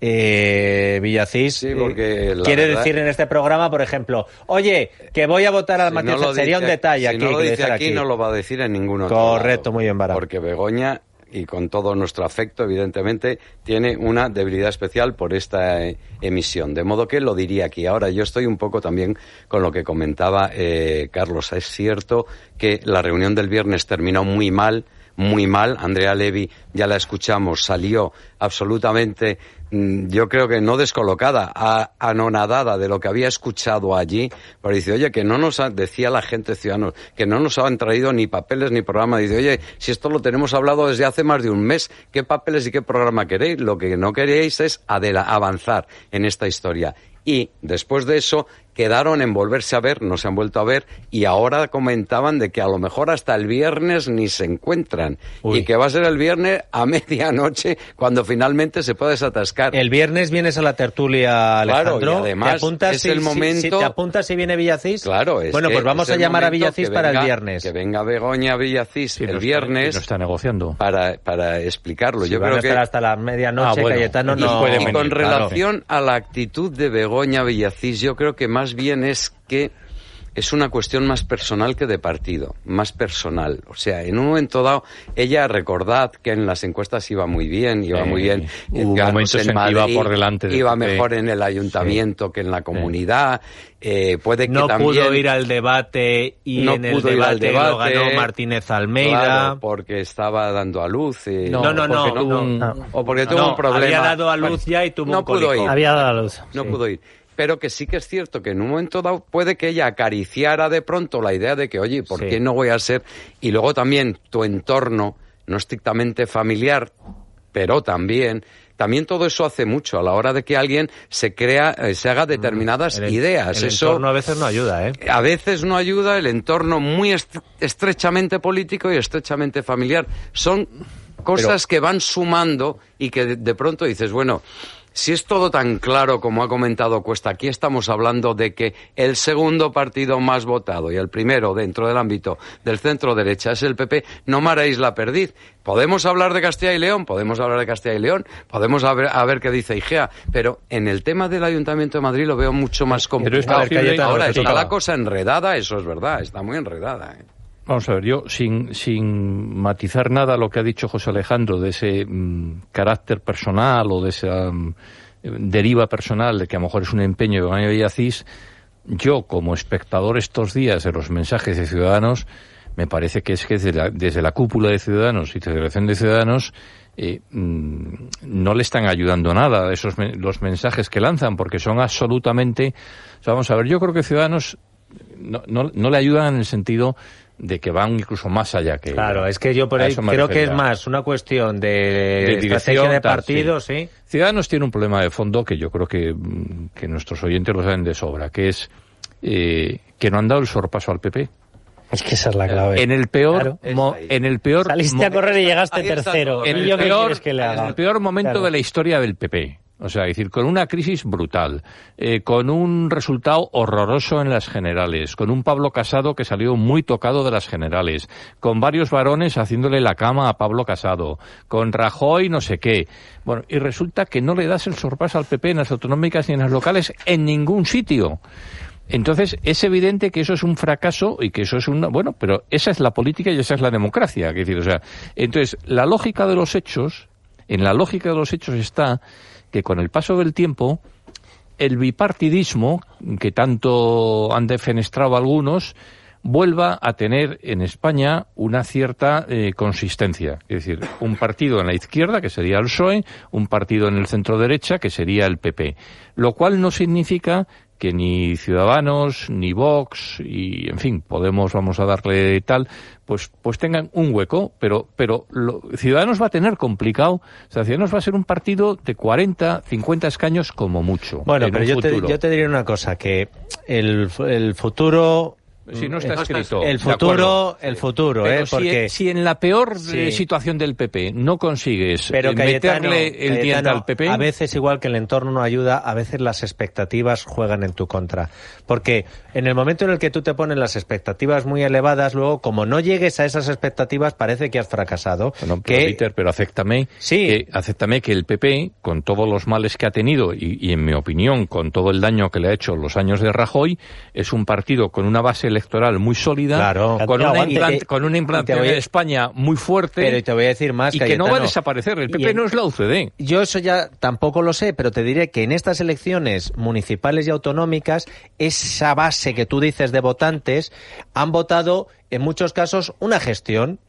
Eh, Villacís sí, porque eh, quiere verdad... decir en este programa, por ejemplo, oye, que voy a votar a si Matías, no sería dice, un detalle si aquí. no lo que dice aquí, aquí, no lo va a decir en ningún otro Correcto, lado, muy bien, Vara. Porque Begoña, y con todo nuestro afecto, evidentemente, tiene una debilidad especial por esta eh, emisión. De modo que lo diría aquí. Ahora, yo estoy un poco también con lo que comentaba eh, Carlos. Es cierto que la reunión del viernes terminó muy mal, muy mal. Andrea Levy, ya la escuchamos, salió absolutamente, yo creo que no descolocada, a, anonadada de lo que había escuchado allí, pero dice, oye, que no nos ha, decía la gente ciudadanos, que no nos han traído ni papeles ni programa. Dice, oye, si esto lo tenemos hablado desde hace más de un mes, ¿qué papeles y qué programa queréis? Lo que no queréis es adela- avanzar en esta historia. Y después de eso quedaron en volverse a ver, no se han vuelto a ver, y ahora comentaban de que a lo mejor hasta el viernes ni se encuentran. Uy. Y que va a ser el viernes a medianoche cuando finalmente se pueda desatascar. El viernes vienes a la tertulia, Alejandro. Claro, y además ¿Te apuntas es si, el momento... Si, si ¿Te apuntas si viene Villacís? Claro, es Bueno, que pues vamos a llamar a Villacís para venga, el viernes. Que venga Begoña Villacís sí, el no viernes. Está, no está negociando. Para, para explicarlo. Si Yo van creo a estar que... hasta la medianoche, ah, bueno, Cayetano no... Y, y venir, con relación claro. a la actitud de Begoña Villacís, yo creo que más bien es que es una cuestión más personal que de partido, más personal. O sea, en un momento dado, ella, recordad que en las encuestas iba muy bien, iba eh, muy bien. Hubo momentos en, en Madrid, que iba por delante. De iba mejor en el ayuntamiento sí. que en la comunidad. Eh, puede que no también... pudo ir al debate y no en el debate, debate lo ganó Martínez Almeida. Claro, porque estaba dando a luz. Eh, no, no, no. no, no, un, no. O porque tuvo no, un problema. Había dado a luz bueno, ya y tuvo no un pudo cólico. ir. Había dado a luz. No sí. pudo ir. Pero que sí que es cierto que en un momento dado puede que ella acariciara de pronto la idea de que, oye, ¿por sí. qué no voy a ser? Y luego también tu entorno, no estrictamente familiar, pero también, también todo eso hace mucho a la hora de que alguien se crea, eh, se haga determinadas el, ideas. El eso, entorno a veces no ayuda, ¿eh? A veces no ayuda, el entorno muy est- estrechamente político y estrechamente familiar. Son cosas pero, que van sumando y que de, de pronto dices, bueno... Si es todo tan claro como ha comentado Cuesta, aquí estamos hablando de que el segundo partido más votado y el primero dentro del ámbito del centro derecha es el P P, no maréis la perdiz. Podemos hablar de Castilla y León, podemos hablar de Castilla y León, podemos a ver, a ver qué dice Igea, pero en el tema del Ayuntamiento de Madrid lo veo mucho más complicado. Ahora está la cosa enredada, eso es verdad, está muy enredada, ¿eh? Vamos a ver, yo sin, sin matizar nada lo que ha dicho José Alejandro de ese mmm, carácter personal o de esa mmm, deriva personal de que a lo mejor es un empeño de Begoña Villacís, yo como espectador estos días de los mensajes de Ciudadanos, me parece que es que desde la, desde la cúpula de Ciudadanos y Federación de Ciudadanos eh, mmm, no le están ayudando nada esos los mensajes que lanzan, porque son absolutamente... O sea, vamos a ver, yo creo que Ciudadanos no, no, no le ayudan en el sentido... de que van incluso más allá que... Claro, es que yo por ahí creo que es más una cuestión de, de estrategia de partido, sí. sí. Ciudadanos tiene un problema de fondo que yo creo que, que nuestros oyentes lo saben de sobra, que es eh, que no han dado el sorpaso al P P. Es que esa es la clave. En el peor... Claro. Mo, en el peor Saliste a correr y llegaste tercero. En el, yo peor, que le haga? en el peor momento claro. de la historia del P P. O sea, es decir, con una crisis brutal, eh, con un resultado horroroso en las generales, con un Pablo Casado que salió muy tocado de las generales, con varios varones haciéndole la cama a Pablo Casado, con Rajoy no sé qué. Bueno, y resulta que no le das el sorpaso al P P en las autonómicas ni en las locales en ningún sitio. Entonces, es evidente que eso es un fracaso y que eso es una... Bueno, pero esa es la política y esa es la democracia. Es decir, o sea, entonces, la lógica de los hechos, en la lógica de los hechos está... que con el paso del tiempo, el bipartidismo, que tanto han defenestrado algunos, vuelva a tener en España una cierta eh, consistencia. Es decir, un partido en la izquierda, que sería el P S O E, un partido en el centro-derecha, que sería el P P. Lo cual no significa que ni Ciudadanos, ni Vox, y en fin, Podemos, vamos a darle tal, pues pues tengan un hueco, pero pero lo, Ciudadanos va a tener complicado, o sea, Ciudadanos va a ser un partido de cuarenta, cincuenta escaños como mucho. Bueno, pero yo te, yo te diré una cosa, que el, el futuro... Si no está escrito. El futuro, el futuro, pero ¿eh? Porque si, si en la peor sí. situación del P P no consigues pero Cayetano, meterle el Cayetano, diente al P P... A veces, igual que el entorno no ayuda, a veces las expectativas juegan en tu contra. Porque en el momento en el que tú te pones las expectativas muy elevadas, luego, como no llegues a esas expectativas, parece que has fracasado. Bueno, pero, que... Peter, pero acéptame, sí. que, acéptame que el P P, con todos los males que ha tenido y, y, en mi opinión, con todo el daño que le ha hecho los años de Rajoy, es un partido con una base electoral muy sólida, claro. con, una implant, con una implantación en España muy fuerte, pero te voy a decir más, y Cayetano, que no va a desaparecer. El P P en... no es la U C D. Yo eso ya tampoco lo sé, pero te diré que en estas elecciones municipales y autonómicas, esa base que tú dices de votantes han votado, en muchos casos, una gestión.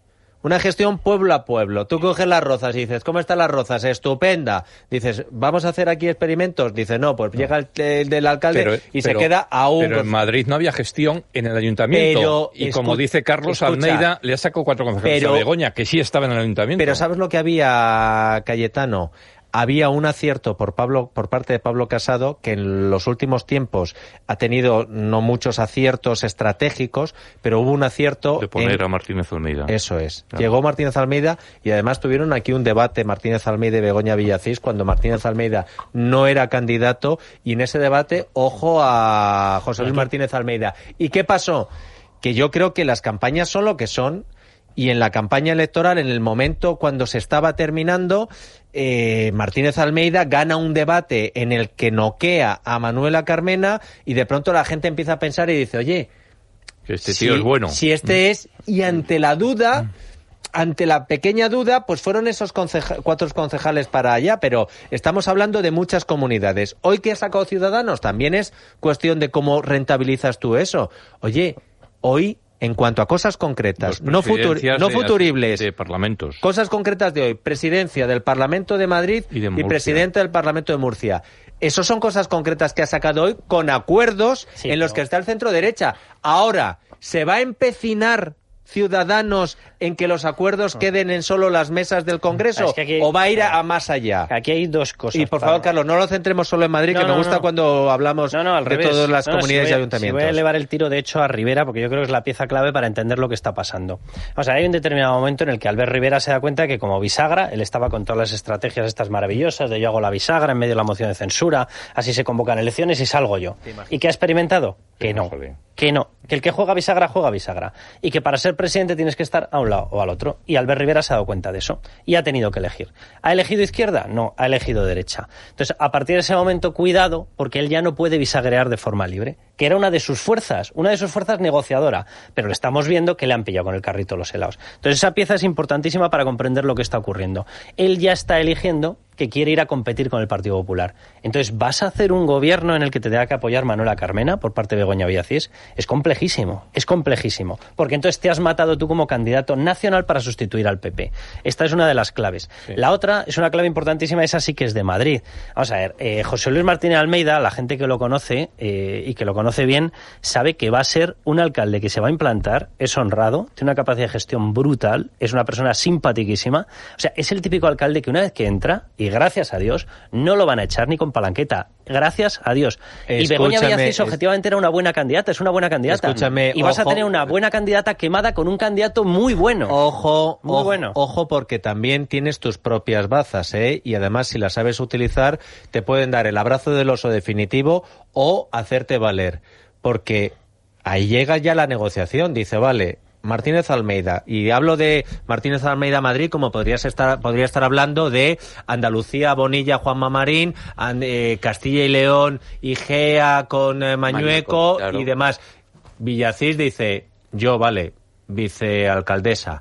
una gestión pueblo a pueblo. Tú coges Las Rozas y dices, ¿cómo están Las Rozas? Estupenda. Dices, ¿vamos a hacer aquí experimentos? Dice, no, pues no. llega el, el del alcalde pero, y pero, se queda aún... Pero en Madrid no había gestión en el ayuntamiento. Pero, y como dice Carlos escucha, Almeida, le ha sacado cuatro concejales pero, a Begoña, que sí estaba en el ayuntamiento. Pero ¿sabes lo que había, Cayetano? Había un acierto por Pablo, por parte de Pablo Casado, que en los últimos tiempos ha tenido no muchos aciertos estratégicos, pero hubo un acierto... De poner en... a Martínez Almeida. Eso es. Claro. Llegó Martínez Almeida y además tuvieron aquí un debate Martínez Almeida y Begoña Villacís cuando Martínez Almeida no era candidato y en ese debate, ojo a José Luis Martínez Almeida. ¿Y qué pasó? Que yo creo que las campañas son lo que son. Y en la campaña electoral, en el momento cuando se estaba terminando, eh, Martínez Almeida gana un debate en el que noquea a Manuela Carmena y de pronto la gente empieza a pensar y dice, oye, que este si, tío es bueno. Si este es, y ante la duda, ante la pequeña duda, pues fueron esos conceja- cuatro concejales para allá, pero estamos hablando de muchas comunidades. Hoy que ha sacado Ciudadanos también es cuestión de cómo rentabilizas tú eso. Oye, hoy... En cuanto a cosas concretas, no, futur, no de, futuribles, de parlamentos. Cosas concretas de hoy, presidencia del Parlamento de Madrid y, de y presidente del Parlamento de Murcia. Esos son cosas concretas que ha sacado hoy con acuerdos sí, en los no. que está el centro derecha. Ahora, ¿se va a empecinar Ciudadanos en que los acuerdos queden en solo las mesas del Congreso? Es que aquí, ¿o va a ir a, a más allá? Aquí hay dos cosas. Y por favor, para... Carlos, no lo centremos solo en Madrid, no, que me no, gusta no. cuando hablamos no, no, al de revés. todas las no, comunidades si voy, y ayuntamientos. Si voy a elevar el tiro, de hecho, a Rivera, porque yo creo que es la pieza clave para entender lo que está pasando. O sea, hay un determinado momento en el que Albert Rivera se da cuenta que como bisagra, él estaba con todas las estrategias estas maravillosas de yo hago la bisagra en medio de la moción de censura, así se convocan elecciones y salgo yo. ¿Y qué ha experimentado? Que no, que no, que el que juega bisagra, juega bisagra. Y que para ser presidente tienes que estar a un lado o al otro. Y Albert Rivera se ha dado cuenta de eso. Y ha tenido que elegir. ¿Ha elegido izquierda? No, ha elegido derecha. Entonces, a partir de ese momento, cuidado, porque él ya no puede bisagrear de forma libre, que era una de sus fuerzas, una de sus fuerzas negociadora. Pero le estamos viendo que le han pillado con el carrito los helados. Entonces, esa pieza es importantísima para comprender lo que está ocurriendo. Él ya está eligiendo que quiere ir a competir con el Partido Popular. Entonces, ¿vas a hacer un gobierno en el que te tenga que apoyar Manuela Carmena por parte de Begoña Villacís? Es complejísimo, es complejísimo. Porque entonces te has matado tú como candidato nacional para sustituir al P P. Esta es una de las claves. Sí. La otra es una clave importantísima, esa sí que es de Madrid. Vamos a ver, eh, José Luis Martínez Almeida, la gente que lo conoce eh, y que lo conoce bien, sabe que va a ser un alcalde que se va a implantar, es honrado, tiene una capacidad de gestión brutal, es una persona simpaticísima. O sea, es el típico alcalde que una vez que entra, y gracias a Dios, no lo van a echar ni con palanqueta. Gracias a Dios. Escúchame, y Begoña Villacís objetivamente era una buena candidata, es una buena candidata. Escúchame, y vas ojo, a tener una buena candidata quemada con un candidato muy bueno. Ojo, muy ojo, bueno. Ojo, porque también tienes tus propias bazas, ¿eh? Y además, si las sabes utilizar, te pueden dar el abrazo del oso definitivo o hacerte valer. Porque ahí llega ya la negociación. Dice, vale, Martínez Almeida, y hablo de Martínez Almeida Madrid como podrías estar, podría estar hablando de Andalucía, Bonilla, Juanma Marín, eh, Castilla y León, Igea con eh, Mañueco, Mañueco claro. y demás. Villacís dice, yo, vale, vicealcaldesa,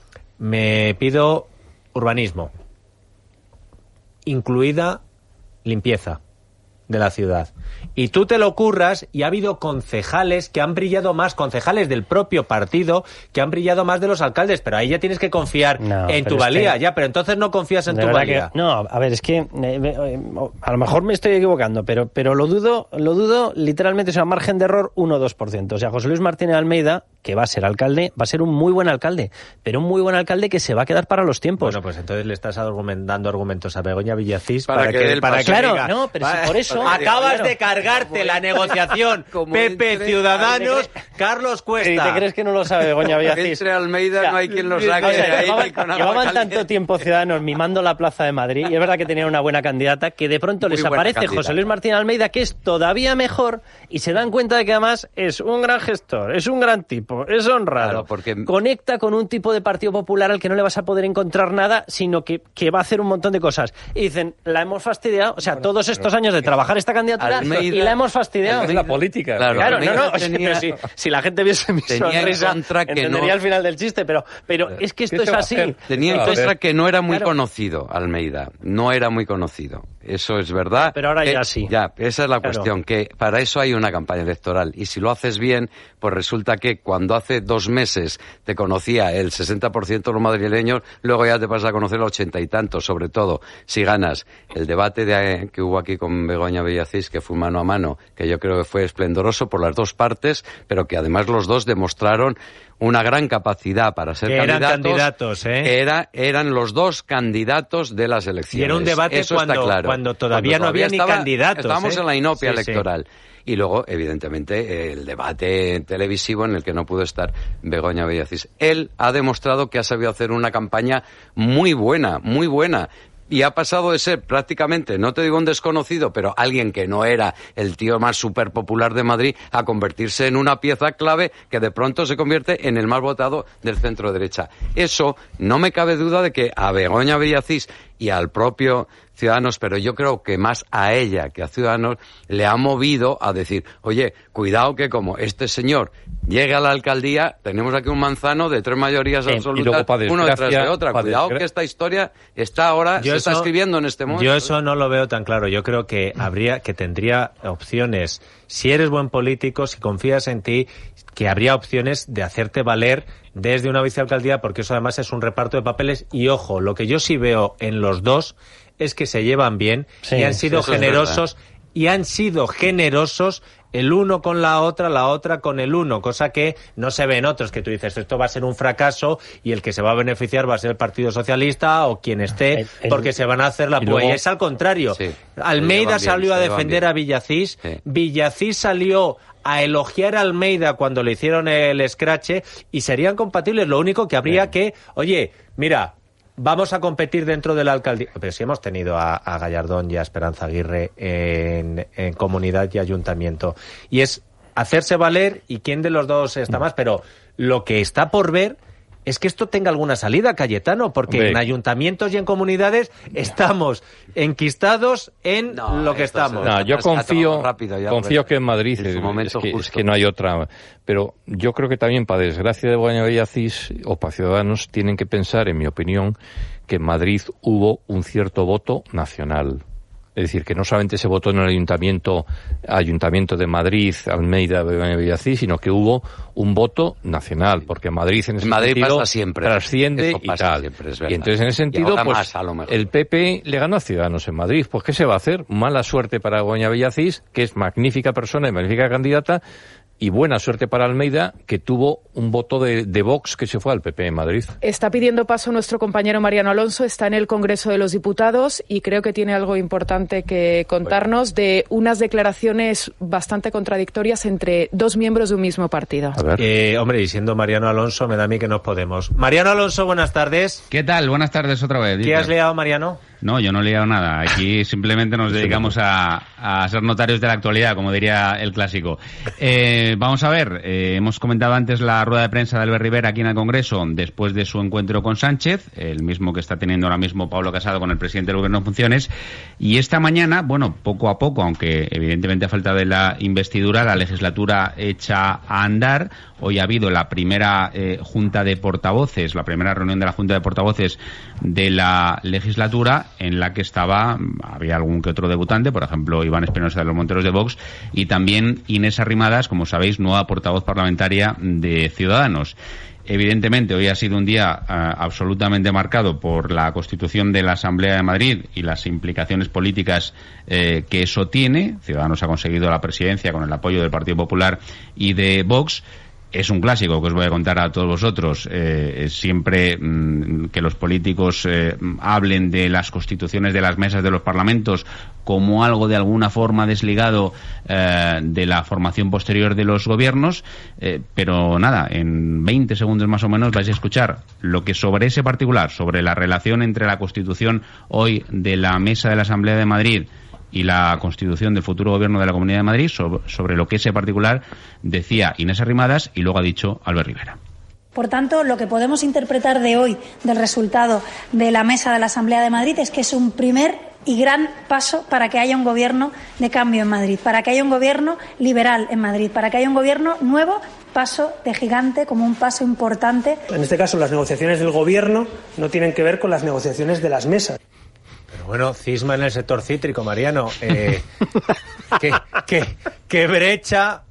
me pido urbanismo, incluida limpieza de la ciudad. Y tú te lo curras y ha habido concejales que han brillado más, concejales del propio partido, que han brillado más de los alcaldes, pero ahí ya tienes que confiar no, en tu valía, que... ya, pero entonces no confías en de tu valía. Que... No, a ver, es que eh, a lo mejor me estoy equivocando, pero, pero lo dudo, lo dudo literalmente, o sea, margen de error uno o dos por ciento. O sea, José Luis Martínez Almeida, que va a ser alcalde, va a ser un muy buen alcalde, pero un muy buen alcalde que se va a quedar para los tiempos. Bueno, pues entonces le estás dando argumentos a Begoña Villacís para, para que, que, para que claro, diga, no, pero si por eso acabas claro. de cargarte la negociación P P Ciudadanos, Carlos Cuesta. ¿Y te crees que no lo sabe Begoña Villacís? Entre Almeida o sea, no hay quien lo saque. O sea, llevaban llevaban tanto tiempo Ciudadanos mimando la Plaza de Madrid, y es verdad que tenían una buena candidata, que de pronto Muy les aparece candidata. José Luis Martínez Almeida, que es todavía mejor, y se dan cuenta de que además es un gran gestor, es un gran tipo, es honrado, claro, porque... conecta con un tipo de Partido Popular al que no le vas a poder encontrar nada, sino que, que va a hacer un montón de cosas. Y dicen, la hemos fastidiado, o sea, bueno, todos estos años de trabajar esta candidatura, Almeida, y la hemos fastidiado. Es la política. Claro, claro no, no, tenía, si, si la gente viese mi sonrisa, entendería no, el final del chiste, pero, pero es que esto es así. Tenía en cuenta que no era muy claro. conocido, Almeida, no era muy conocido. Eso es verdad. Pero ahora eh, ya sí. Ya, esa es la claro. cuestión, que para eso hay una campaña electoral, y si lo haces bien, pues resulta que cuando cuando hace dos meses te conocía el sesenta por ciento de los madrileños, luego ya te vas a conocer el ochenta y tantos, sobre todo si ganas. El debate de, que hubo aquí con Begoña Villacís, que fue mano a mano, que yo creo que fue esplendoroso por las dos partes, pero que además los dos demostraron una gran capacidad para ser que candidatos. Eran candidatos, ¿eh? Era, eran los dos candidatos de las elecciones. Y era un debate Eso cuando, está claro. cuando todavía cuando no había estaba, ni candidatos. Estábamos ¿eh? en la inopia sí, electoral. Sí. Y luego, evidentemente, el debate televisivo en el que no pudo estar Begoña Villacís. Él ha demostrado que ha sabido hacer una campaña muy buena, muy buena. Y ha pasado de ser prácticamente, no te digo un desconocido, pero alguien que no era el tío más súper popular de Madrid, a convertirse en una pieza clave que de pronto se convierte en el más votado del centro derecha. Eso, no me cabe duda de que a Begoña Villacís y al propio Ciudadanos, pero yo creo que más a ella que a Ciudadanos, le ha movido a decir, oye, cuidado que como este señor llega a la alcaldía, tenemos aquí un manzano de tres mayorías eh, absolutas, uno detrás de otra. Cuidado que esta historia está ahora, yo se eso, está escribiendo en este momento. Yo eso no lo veo tan claro. Yo creo que habría, que tendría opciones, si eres buen político, si confías en ti, que habría opciones de hacerte valer desde una vicealcaldía, porque eso además es un reparto de papeles. Y ojo, lo que yo sí veo en los dos es que se llevan bien sí, y han sido generosos y han sido generosos el uno con la otra, la otra con el uno, cosa que no se ve en otros, que tú dices, esto va a ser un fracaso y el que se va a beneficiar va a ser el Partido Socialista o quien esté, el, el, porque se van a hacer la púa. Y es al contrario. Sí, Almeida salió bien, a defender a Villacís, sí. Villacís salió a elogiar a Almeida cuando le hicieron el escrache y serían compatibles. Lo único que habría sí. que, oye, mira, vamos a competir dentro de la alcaldía. Pero si hemos tenido a, a Gallardón y a Esperanza Aguirre en, en comunidad y ayuntamiento. Y es hacerse valer y quién de los dos está más. Pero lo que está por ver es que esto tenga alguna salida, Cayetano, porque Hombre. en ayuntamientos y en comunidades estamos enquistados en no, lo que estamos. No, yo confío, rápido, ya confío que en Madrid es, es, que, es que no hay otra. Pero yo creo que también, para desgracia de Begoña Villacís o para Ciudadanos, tienen que pensar, en mi opinión, que en Madrid hubo un cierto voto nacional. Es decir, que no solamente se votó en el Ayuntamiento Ayuntamiento de Madrid, Almeida, Begoña Villacís, sino que hubo un voto nacional, porque Madrid en ese Madrid sentido pasa siempre. trasciende Eso y pasa tal. Siempre, es y entonces en ese sentido, pues más, a lo mejor. el P P le ganó a Ciudadanos en Madrid. Pues ¿qué se va a hacer? Mala suerte para Begoña Villacís, que es magnífica persona y magnífica candidata, y buena suerte para Almeida, que tuvo un voto de, de Vox que se fue al P P en Madrid. Está pidiendo paso nuestro compañero Mariano Alonso, está en el Congreso de los Diputados y creo que tiene algo importante que contarnos de unas declaraciones bastante contradictorias entre dos miembros de un mismo partido. A ver. Eh, hombre, y siendo Mariano Alonso, me da a mí que nos podemos. Mariano Alonso, buenas tardes. ¿Qué tal? Buenas tardes otra vez. ¿Qué Dieter. has liado, Mariano? No, yo no he liado nada. Aquí simplemente nos dedicamos a, a ser notarios de la actualidad, como diría el clásico. Eh, vamos a ver, eh, hemos comentado antes la rueda de prensa de Albert Rivera aquí en el Congreso después de su encuentro con Sánchez, el mismo que está teniendo ahora mismo Pablo Casado con el presidente del Gobierno en funciones. Y esta mañana, bueno, poco a poco, aunque evidentemente a falta de la investidura, la legislatura echa a andar. Hoy ha habido la primera eh, junta de portavoces, la primera reunión de la junta de portavoces de la legislatura, en la que estaba, había algún que otro debutante, por ejemplo, Iván Espinosa de los Monteros de Vox, y también Inés Arrimadas, como sabéis, nueva portavoz parlamentaria de Ciudadanos. Evidentemente, hoy ha sido un día uh, absolutamente marcado por la constitución de la Asamblea de Madrid y las implicaciones políticas eh, que eso tiene. Ciudadanos ha conseguido la presidencia con el apoyo del Partido Popular y de Vox. Es un clásico que os voy a contar a todos vosotros. Eh, siempre mmm, que los políticos eh, hablen de las constituciones de las mesas de los parlamentos como algo de alguna forma desligado eh, de la formación posterior de los gobiernos, eh, pero nada, en veinte segundos más o menos vais a escuchar lo que sobre ese particular, sobre la relación entre la constitución hoy de la mesa de la Asamblea de Madrid y la constitución del futuro gobierno de la Comunidad de Madrid, sobre, sobre lo que ese particular decía Inés Arrimadas y luego ha dicho Albert Rivera. Por tanto, lo que podemos interpretar de hoy del resultado de la mesa de la Asamblea de Madrid es que es un primer y gran paso para que haya un gobierno de cambio en Madrid, para que haya un gobierno liberal en Madrid, para que haya un gobierno nuevo, paso de gigante, como un paso importante. En este caso, las negociaciones del gobierno no tienen que ver con las negociaciones de las mesas. Pero bueno, cisma en el sector cítrico, Mariano. Eh, ¿qué, qué, qué brecha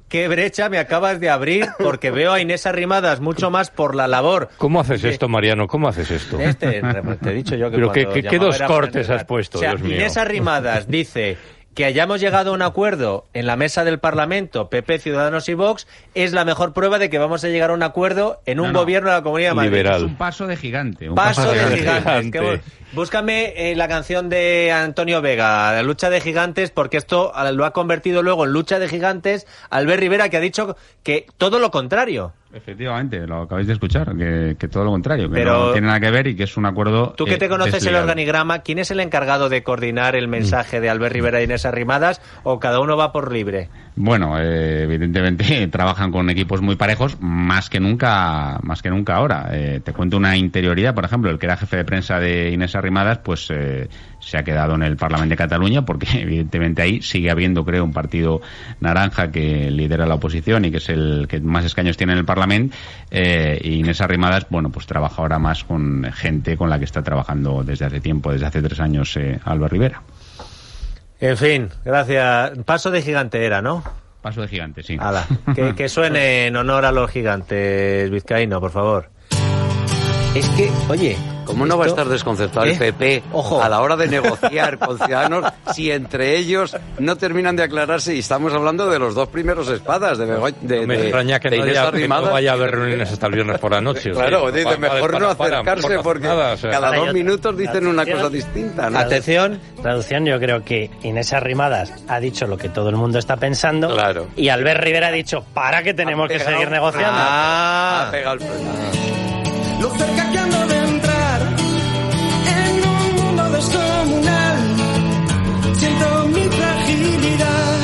qué brecha me acabas de abrir, porque veo a Inés Arrimadas mucho más por la labor. ¿Cómo haces de... esto, Mariano? ¿Cómo haces esto? Este, te he dicho yo que Pero cuando ¿qué, qué dos cortes has puesto, o sea, Dios mío? Inés Arrimadas dice que hayamos llegado a un acuerdo en la mesa del Parlamento, P P, Ciudadanos y Vox, es la mejor prueba de que vamos a llegar a un acuerdo en un no, no. gobierno de la Comunidad de Madrid. Liberal. Es un paso de gigante. Un paso, paso de, de gigante. gigante. Búscame eh, la canción de Antonio Vega, la lucha de gigantes, porque esto lo ha convertido luego en lucha de gigantes Albert Rivera, que ha dicho que todo lo contrario. Efectivamente, lo acabáis de escuchar, que, que todo lo contrario, que Pero, no tiene nada que ver y que es un acuerdo. Tú que eh, te conoces desligado. El organigrama, ¿quién es el encargado de coordinar el mensaje de Albert Rivera y Inés Arrimadas, o cada uno va por libre? Bueno, eh, evidentemente trabajan con equipos muy parejos, más que nunca, más que nunca ahora. Eh, te cuento una interioridad, por ejemplo, el que era jefe de prensa de Inés Arrimadas, pues eh, se ha quedado en el Parlamento de Cataluña, porque evidentemente ahí sigue habiendo, creo, un partido naranja que lidera la oposición y que es el que más escaños tiene en el Parlamento. Eh, y Inés Arrimadas, bueno, pues trabaja ahora más con gente con la que está trabajando desde hace tiempo, desde hace tres años, eh, Albert Rivera. En fin, gracias. Paso de gigante era, ¿no? Paso de gigante, sí. Ala, que, que suene en honor a los gigantes, vizcaíno, por favor. Es que, oye... ¿Cómo no va a estar desconcertado ¿Eh? el P P Ojo. a la hora de negociar con Ciudadanos si entre ellos no terminan de aclararse? Y estamos hablando de los dos primeros espadas de Begoña. De, no me de, extraña que, de no, haya, que no vaya a haber reuniones hasta el viernes por la noche. Claro, dice, para, mejor para, no para, acercarse para, porque nada, o sea, cada dos minutos dicen una cosa distinta, ¿no? Atención, traducción, yo creo que Inés Arrimadas ha dicho lo que todo el mundo está pensando. Claro. Y Albert Rivera ha dicho, para que tenemos que seguir negociando. Ah, ha pegado el freno. Lo cerca que ando de entrar en un mundo descomunal, siento mi fragilidad.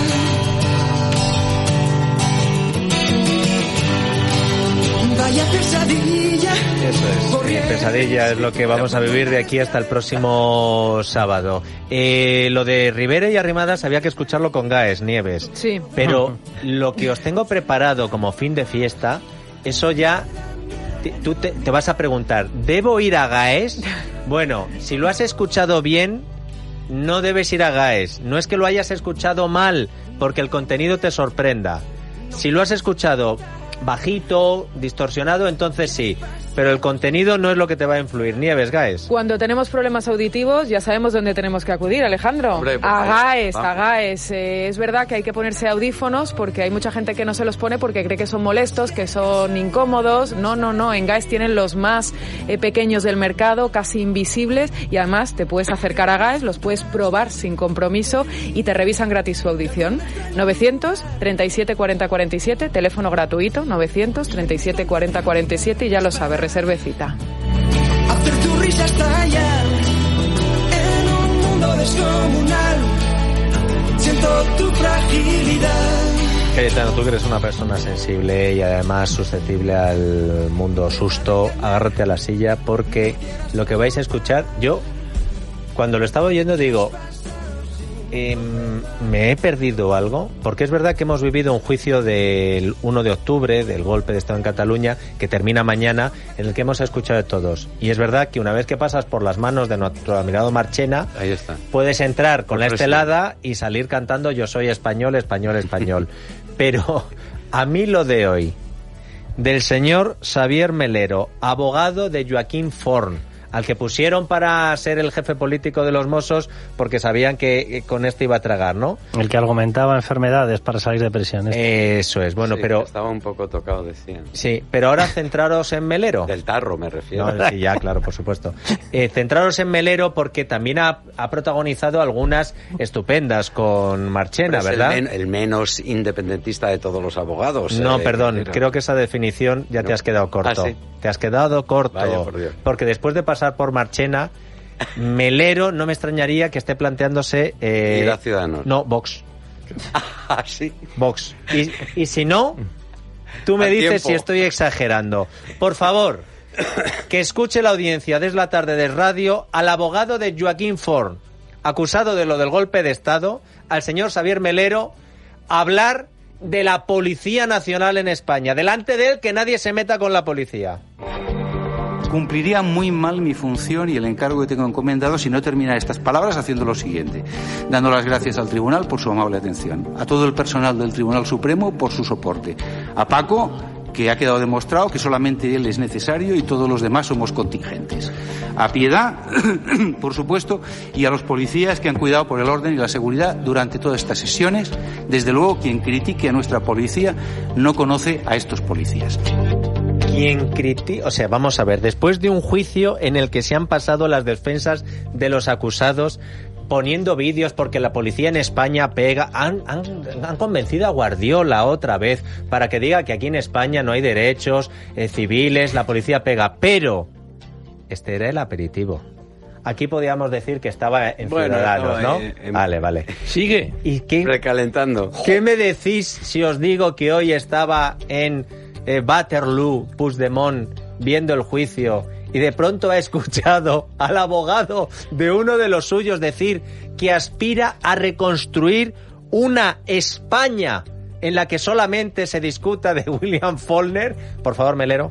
Vaya pesadilla. Eso es, pesadilla es lo que vamos a vivir de aquí hasta el próximo sábado. Eh, lo de Rivera y Arrimadas había que escucharlo con Gaes, Nieves. Sí. Pero lo que os tengo preparado como fin de fiesta, eso ya... Tú te, te vas a preguntar, ¿debo ir a Gaes? Bueno, si lo has escuchado bien, no debes ir a Gaes. No es que lo hayas escuchado mal, porque el contenido te sorprenda. Si lo has escuchado bajito, distorsionado, entonces sí. Pero el contenido no es lo que te va a influir. Nieves, Gaes. Cuando tenemos problemas auditivos ya sabemos dónde tenemos que acudir, Alejandro. Hombre, pues, a Gaes, a Gaes. Eh, es verdad que hay que ponerse audífonos porque hay mucha gente que no se los pone porque cree que son molestos, que son incómodos. No, no, no. En Gaes tienen los más eh, pequeños del mercado, casi invisibles, y además te puedes acercar a Gaes, los puedes probar sin compromiso y te revisan gratis su audición. novecientos treinta y siete cuarenta cuarenta y siete, teléfono gratuito, novecientos treinta y siete cuarenta cuarenta y siete, y ya lo sabes, reservecita. Hacer tu risa estallar en un mundo descomunal, siento tu fragilidad. Cayetano, tú que eres una persona sensible y además susceptible al mundo susto, agárrate a la silla porque lo que vais a escuchar, yo cuando lo estaba oyendo digo, eh, ¿me he perdido algo? Porque es verdad que hemos vivido un juicio del uno de octubre, del golpe de Estado en Cataluña, que termina mañana, en el que hemos escuchado de todos. Y es verdad que una vez que pasas por las manos de nuestro admirado Marchena, ahí está, puedes entrar con la estelada y salir cantando yo soy español, español, español. Pero a mí lo de hoy, del señor Xavier Melero, abogado de Joaquín Forn, al que pusieron para ser el jefe político de los Mossos porque sabían que con esto iba a tragar, ¿no? El que argumentaba enfermedades para salir de prisión. ¿Este? Eso es, bueno, sí, pero... estaba un poco tocado, decían. Sí, pero ahora centraros en Melero. Del tarro, me refiero. No, sí, ya, claro, por supuesto. Eh, centraros en Melero porque también ha, ha protagonizado algunas estupendas con Marchena, es ¿verdad? El, men, el menos independentista de todos los abogados. No, eh, perdón, pero... creo que esa definición ya no. te has quedado corto. ¿Ah, sí? Te has quedado corto. Vaya, por Dios. Porque después de pasar por Marchena, Melero no me extrañaría que esté planteándose... Eh, ir a Ciudadanos. No, Vox. Ah, sí. Vox. Y, y si no, tú me dices tiempo. Si estoy exagerando. Por favor, que escuche la audiencia desde la tarde de radio al abogado de Joaquín Forn, acusado de lo del golpe de Estado, al señor Xavier Melero, hablar de la Policía Nacional en España. Delante de él, que nadie se meta con la policía. cumpliría muy mal mi función y el encargo que tengo encomendado si no terminara estas palabras haciendo lo siguiente, dando las gracias al Tribunal por su amable atención, a todo el personal del Tribunal Supremo por su soporte, a Paco, que ha quedado demostrado que solamente él es necesario y todos los demás somos contingentes. A Piedad, por supuesto, y a los policías que han cuidado por el orden y la seguridad durante todas estas sesiones. Desde luego, quien critique a nuestra policía no conoce a estos policías. Quien critica, o sea, vamos a ver, después de un juicio en el que se han pasado las defensas de los acusados, poniendo vídeos porque la policía en España pega, han, han, han convencido a Guardiola otra vez para que diga que aquí en España no hay derechos eh, civiles, la policía pega, pero este era el aperitivo. Aquí podíamos decir que estaba en bueno, Ciudadanos, ¿no? Eh, eh, vale, vale. Sigue. ¿Y qué, recalentando. ¿Qué me decís si os digo que hoy estaba en eh, Waterloo, Puigdemont, viendo el juicio y de pronto ha escuchado al abogado de uno de los suyos decir que aspira a reconstruir una España en la que solamente se discuta de William Faulkner? Por favor, Melero.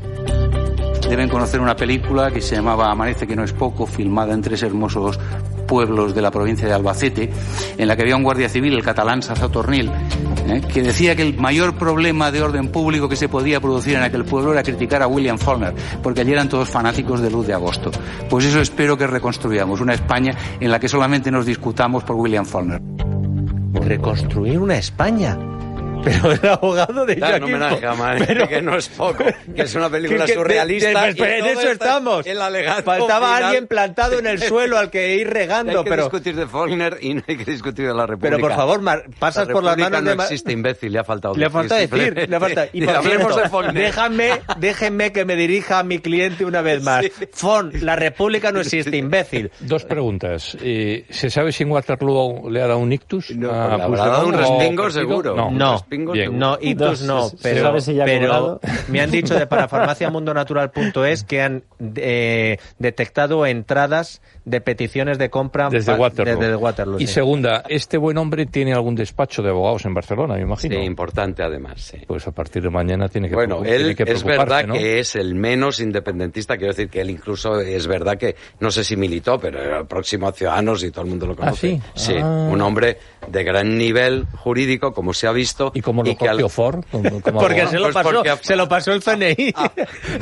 Deben conocer una película que se llamaba Amanece que no es poco, filmada en tres hermosos pueblos de la provincia de Albacete, en la que había un guardia civil, el catalán Sazó Tornil, ¿eh? que decía que el mayor problema de orden público que se podía producir en aquel pueblo era criticar a William Faulkner, porque allí eran todos fanáticos de Luz de Agosto. Pues eso espero que reconstruyamos, una España en la que solamente nos discutamos por William Faulkner. Reconstruir una España. Pero el abogado de Dar un Joaquín... homenaje a Amanece, pero... que no es poco, que es una película que, que, surrealista. De, de, de, en eso estamos. El alegato Faltaba final. Alguien plantado en el suelo al que ir regando. Hay que pero... discutir de Faulkner y no hay que discutir de la República. Pero por favor, Mar, pasas la por las manos no de... No existe, imbécil, le ha faltado le decir. Le ha faltado decir, le ha faltado... Y por hablemos cierto, de Faulkner. Déjame, déjenme que me dirija a mi cliente una vez más. Sí. Fon, la República no existe, imbécil. Dos preguntas. Eh, ¿Se sabe si en Waterloo le ha dado un ictus? No, a le habrá dado un respingo seguro. No, no, Bien. no ictus no. Pero, si pero me han dicho de parafarmacia mundo natural punto es que han eh, detectado entradas de peticiones de compra desde Waterloo. Desde Waterloo y sí. Segunda, este buen hombre tiene algún despacho de abogados en Barcelona, me imagino. Sí, importante además. Sí. Pues a partir de mañana tiene que Bueno, él tiene que es verdad, ¿no? que es el menos independentista, quiero decir que él incluso es verdad que, no sé si militó, pero era próximo a Ciudadanos y todo el mundo lo conoce. ¿Ah, sí? Sí, ah. un hombre de gran nivel jurídico, como se ha visto. ¿Y cómo lo copió al... Ford? Como, como porque se lo, pues pasó, a... se lo pasó el C N I. A,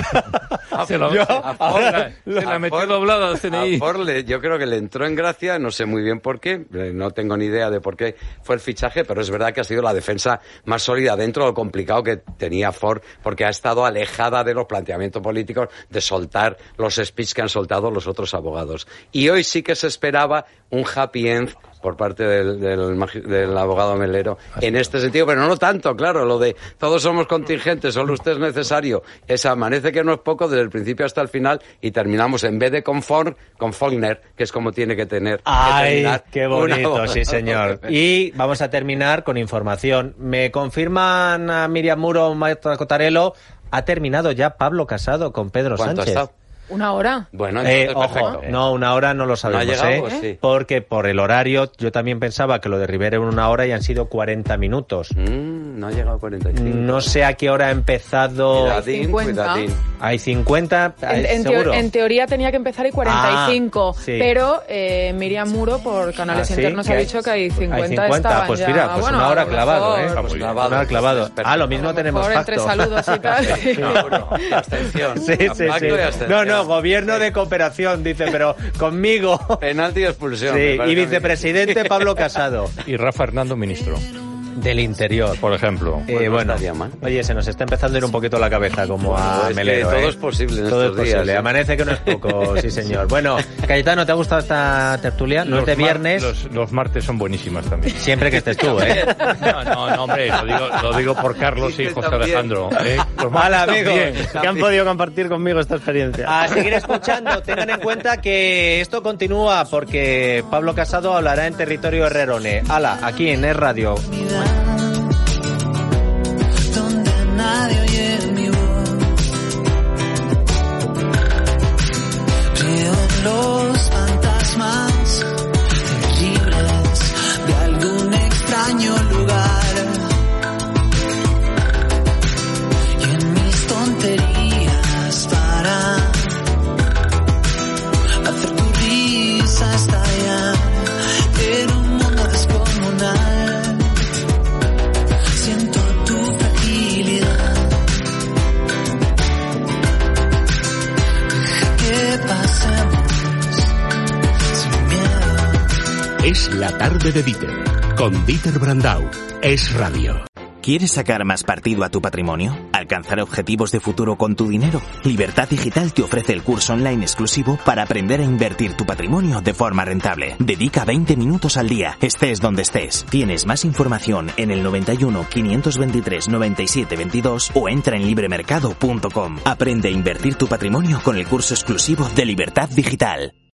a, se lo, yo, a Ford, a, se la metió doblada al C N I. A Ford le, yo creo que le entró en gracia, no sé muy bien por qué, no tengo ni idea de por qué fue el fichaje, pero es verdad que ha sido la defensa más sólida dentro de lo complicado que tenía Ford, porque ha estado alejada de los planteamientos políticos de soltar los speech que han soltado los otros abogados. Y hoy sí que se esperaba un happy end por parte del, del, del abogado Melero en este sentido, pero no tanto, claro, lo de todos somos contingentes, solo usted es necesario, esa Amanece que no es poco desde el principio hasta el final y terminamos en vez de con Ford, con Faulkner, que es como tiene que tener. ¡Ay, que qué bonito! Sí, señor. Y vamos a terminar con información. Me confirman a Miriam Muro, Marta Cotarello, ha terminado ya Pablo Casado con Pedro ¿Cuánto Sánchez. Ha estado? ¿Una hora? Bueno, eh, ojo, no, una hora no lo sabemos, ¿No ha llegado, ¿eh? pues sí. Porque por el horario, yo también pensaba que lo de Rivera era una hora y han sido cuarenta minutos. Mm, no ha llegado a cuarenta y cinco. No sé a qué hora ha empezado. Cuidadín, cincuenta. cuidadín. Hay cincuenta, en, en, seguro. teo en teoría tenía que empezar y cuarenta y cinco, ah, sí. pero eh, Miriam Muro por canales ¿Ah, sí? internos ha dicho que hay cincuenta. Hay cincuenta, pues mira, pues bueno, una hora clavado, ¿eh? Pues clavado, una hora clavado. Pues ah, lo mismo tenemos pacto. Entre saludos y tal. no, no, abstención. Sí, sí, sí. No, no, gobierno de cooperación, dice, pero conmigo. Penalti y expulsión. Sí, y vicepresidente Pablo Casado. Y Rafa Hernando, ministro. Del Interior, por ejemplo. Eh, pues no bueno, oye, se nos está empezando a ir un poquito la cabeza como a es Melero. Que todo ¿eh? es posible en todo estos es posible. días. ¿eh? Amanece que no es poco, sí señor. Bueno, Cayetano, ¿te ha gustado esta tertulia? No es de viernes. Los, los martes son buenísimas también. Siempre que estés tú, ¿eh? No, no, no, hombre, lo digo, lo digo por Carlos y José Alejandro. ¿eh? Los Hola, amigos, que han podido compartir conmigo esta experiencia. A seguir escuchando, tengan en cuenta que esto continúa porque Pablo Casado hablará en territorio herrerone. Ala, aquí en Es Radio. Nadie oye mi voz. Creo en los fantasmas terribles de algún extraño lugar y en mis tonterías para tarde de Dieter, con Dieter Brandau. Es Radio. ¿Quieres sacar más partido a tu patrimonio? ¿Alcanzar objetivos de futuro con tu dinero? Libertad Digital te ofrece el curso online exclusivo para aprender a invertir tu patrimonio de forma rentable. Dedica veinte minutos al día, estés donde estés. Tienes más información en el noventa y uno, quinientos veintitrés, noventa y siete veintidós o entra en libremercado punto com. Aprende a invertir tu patrimonio con el curso exclusivo de Libertad Digital.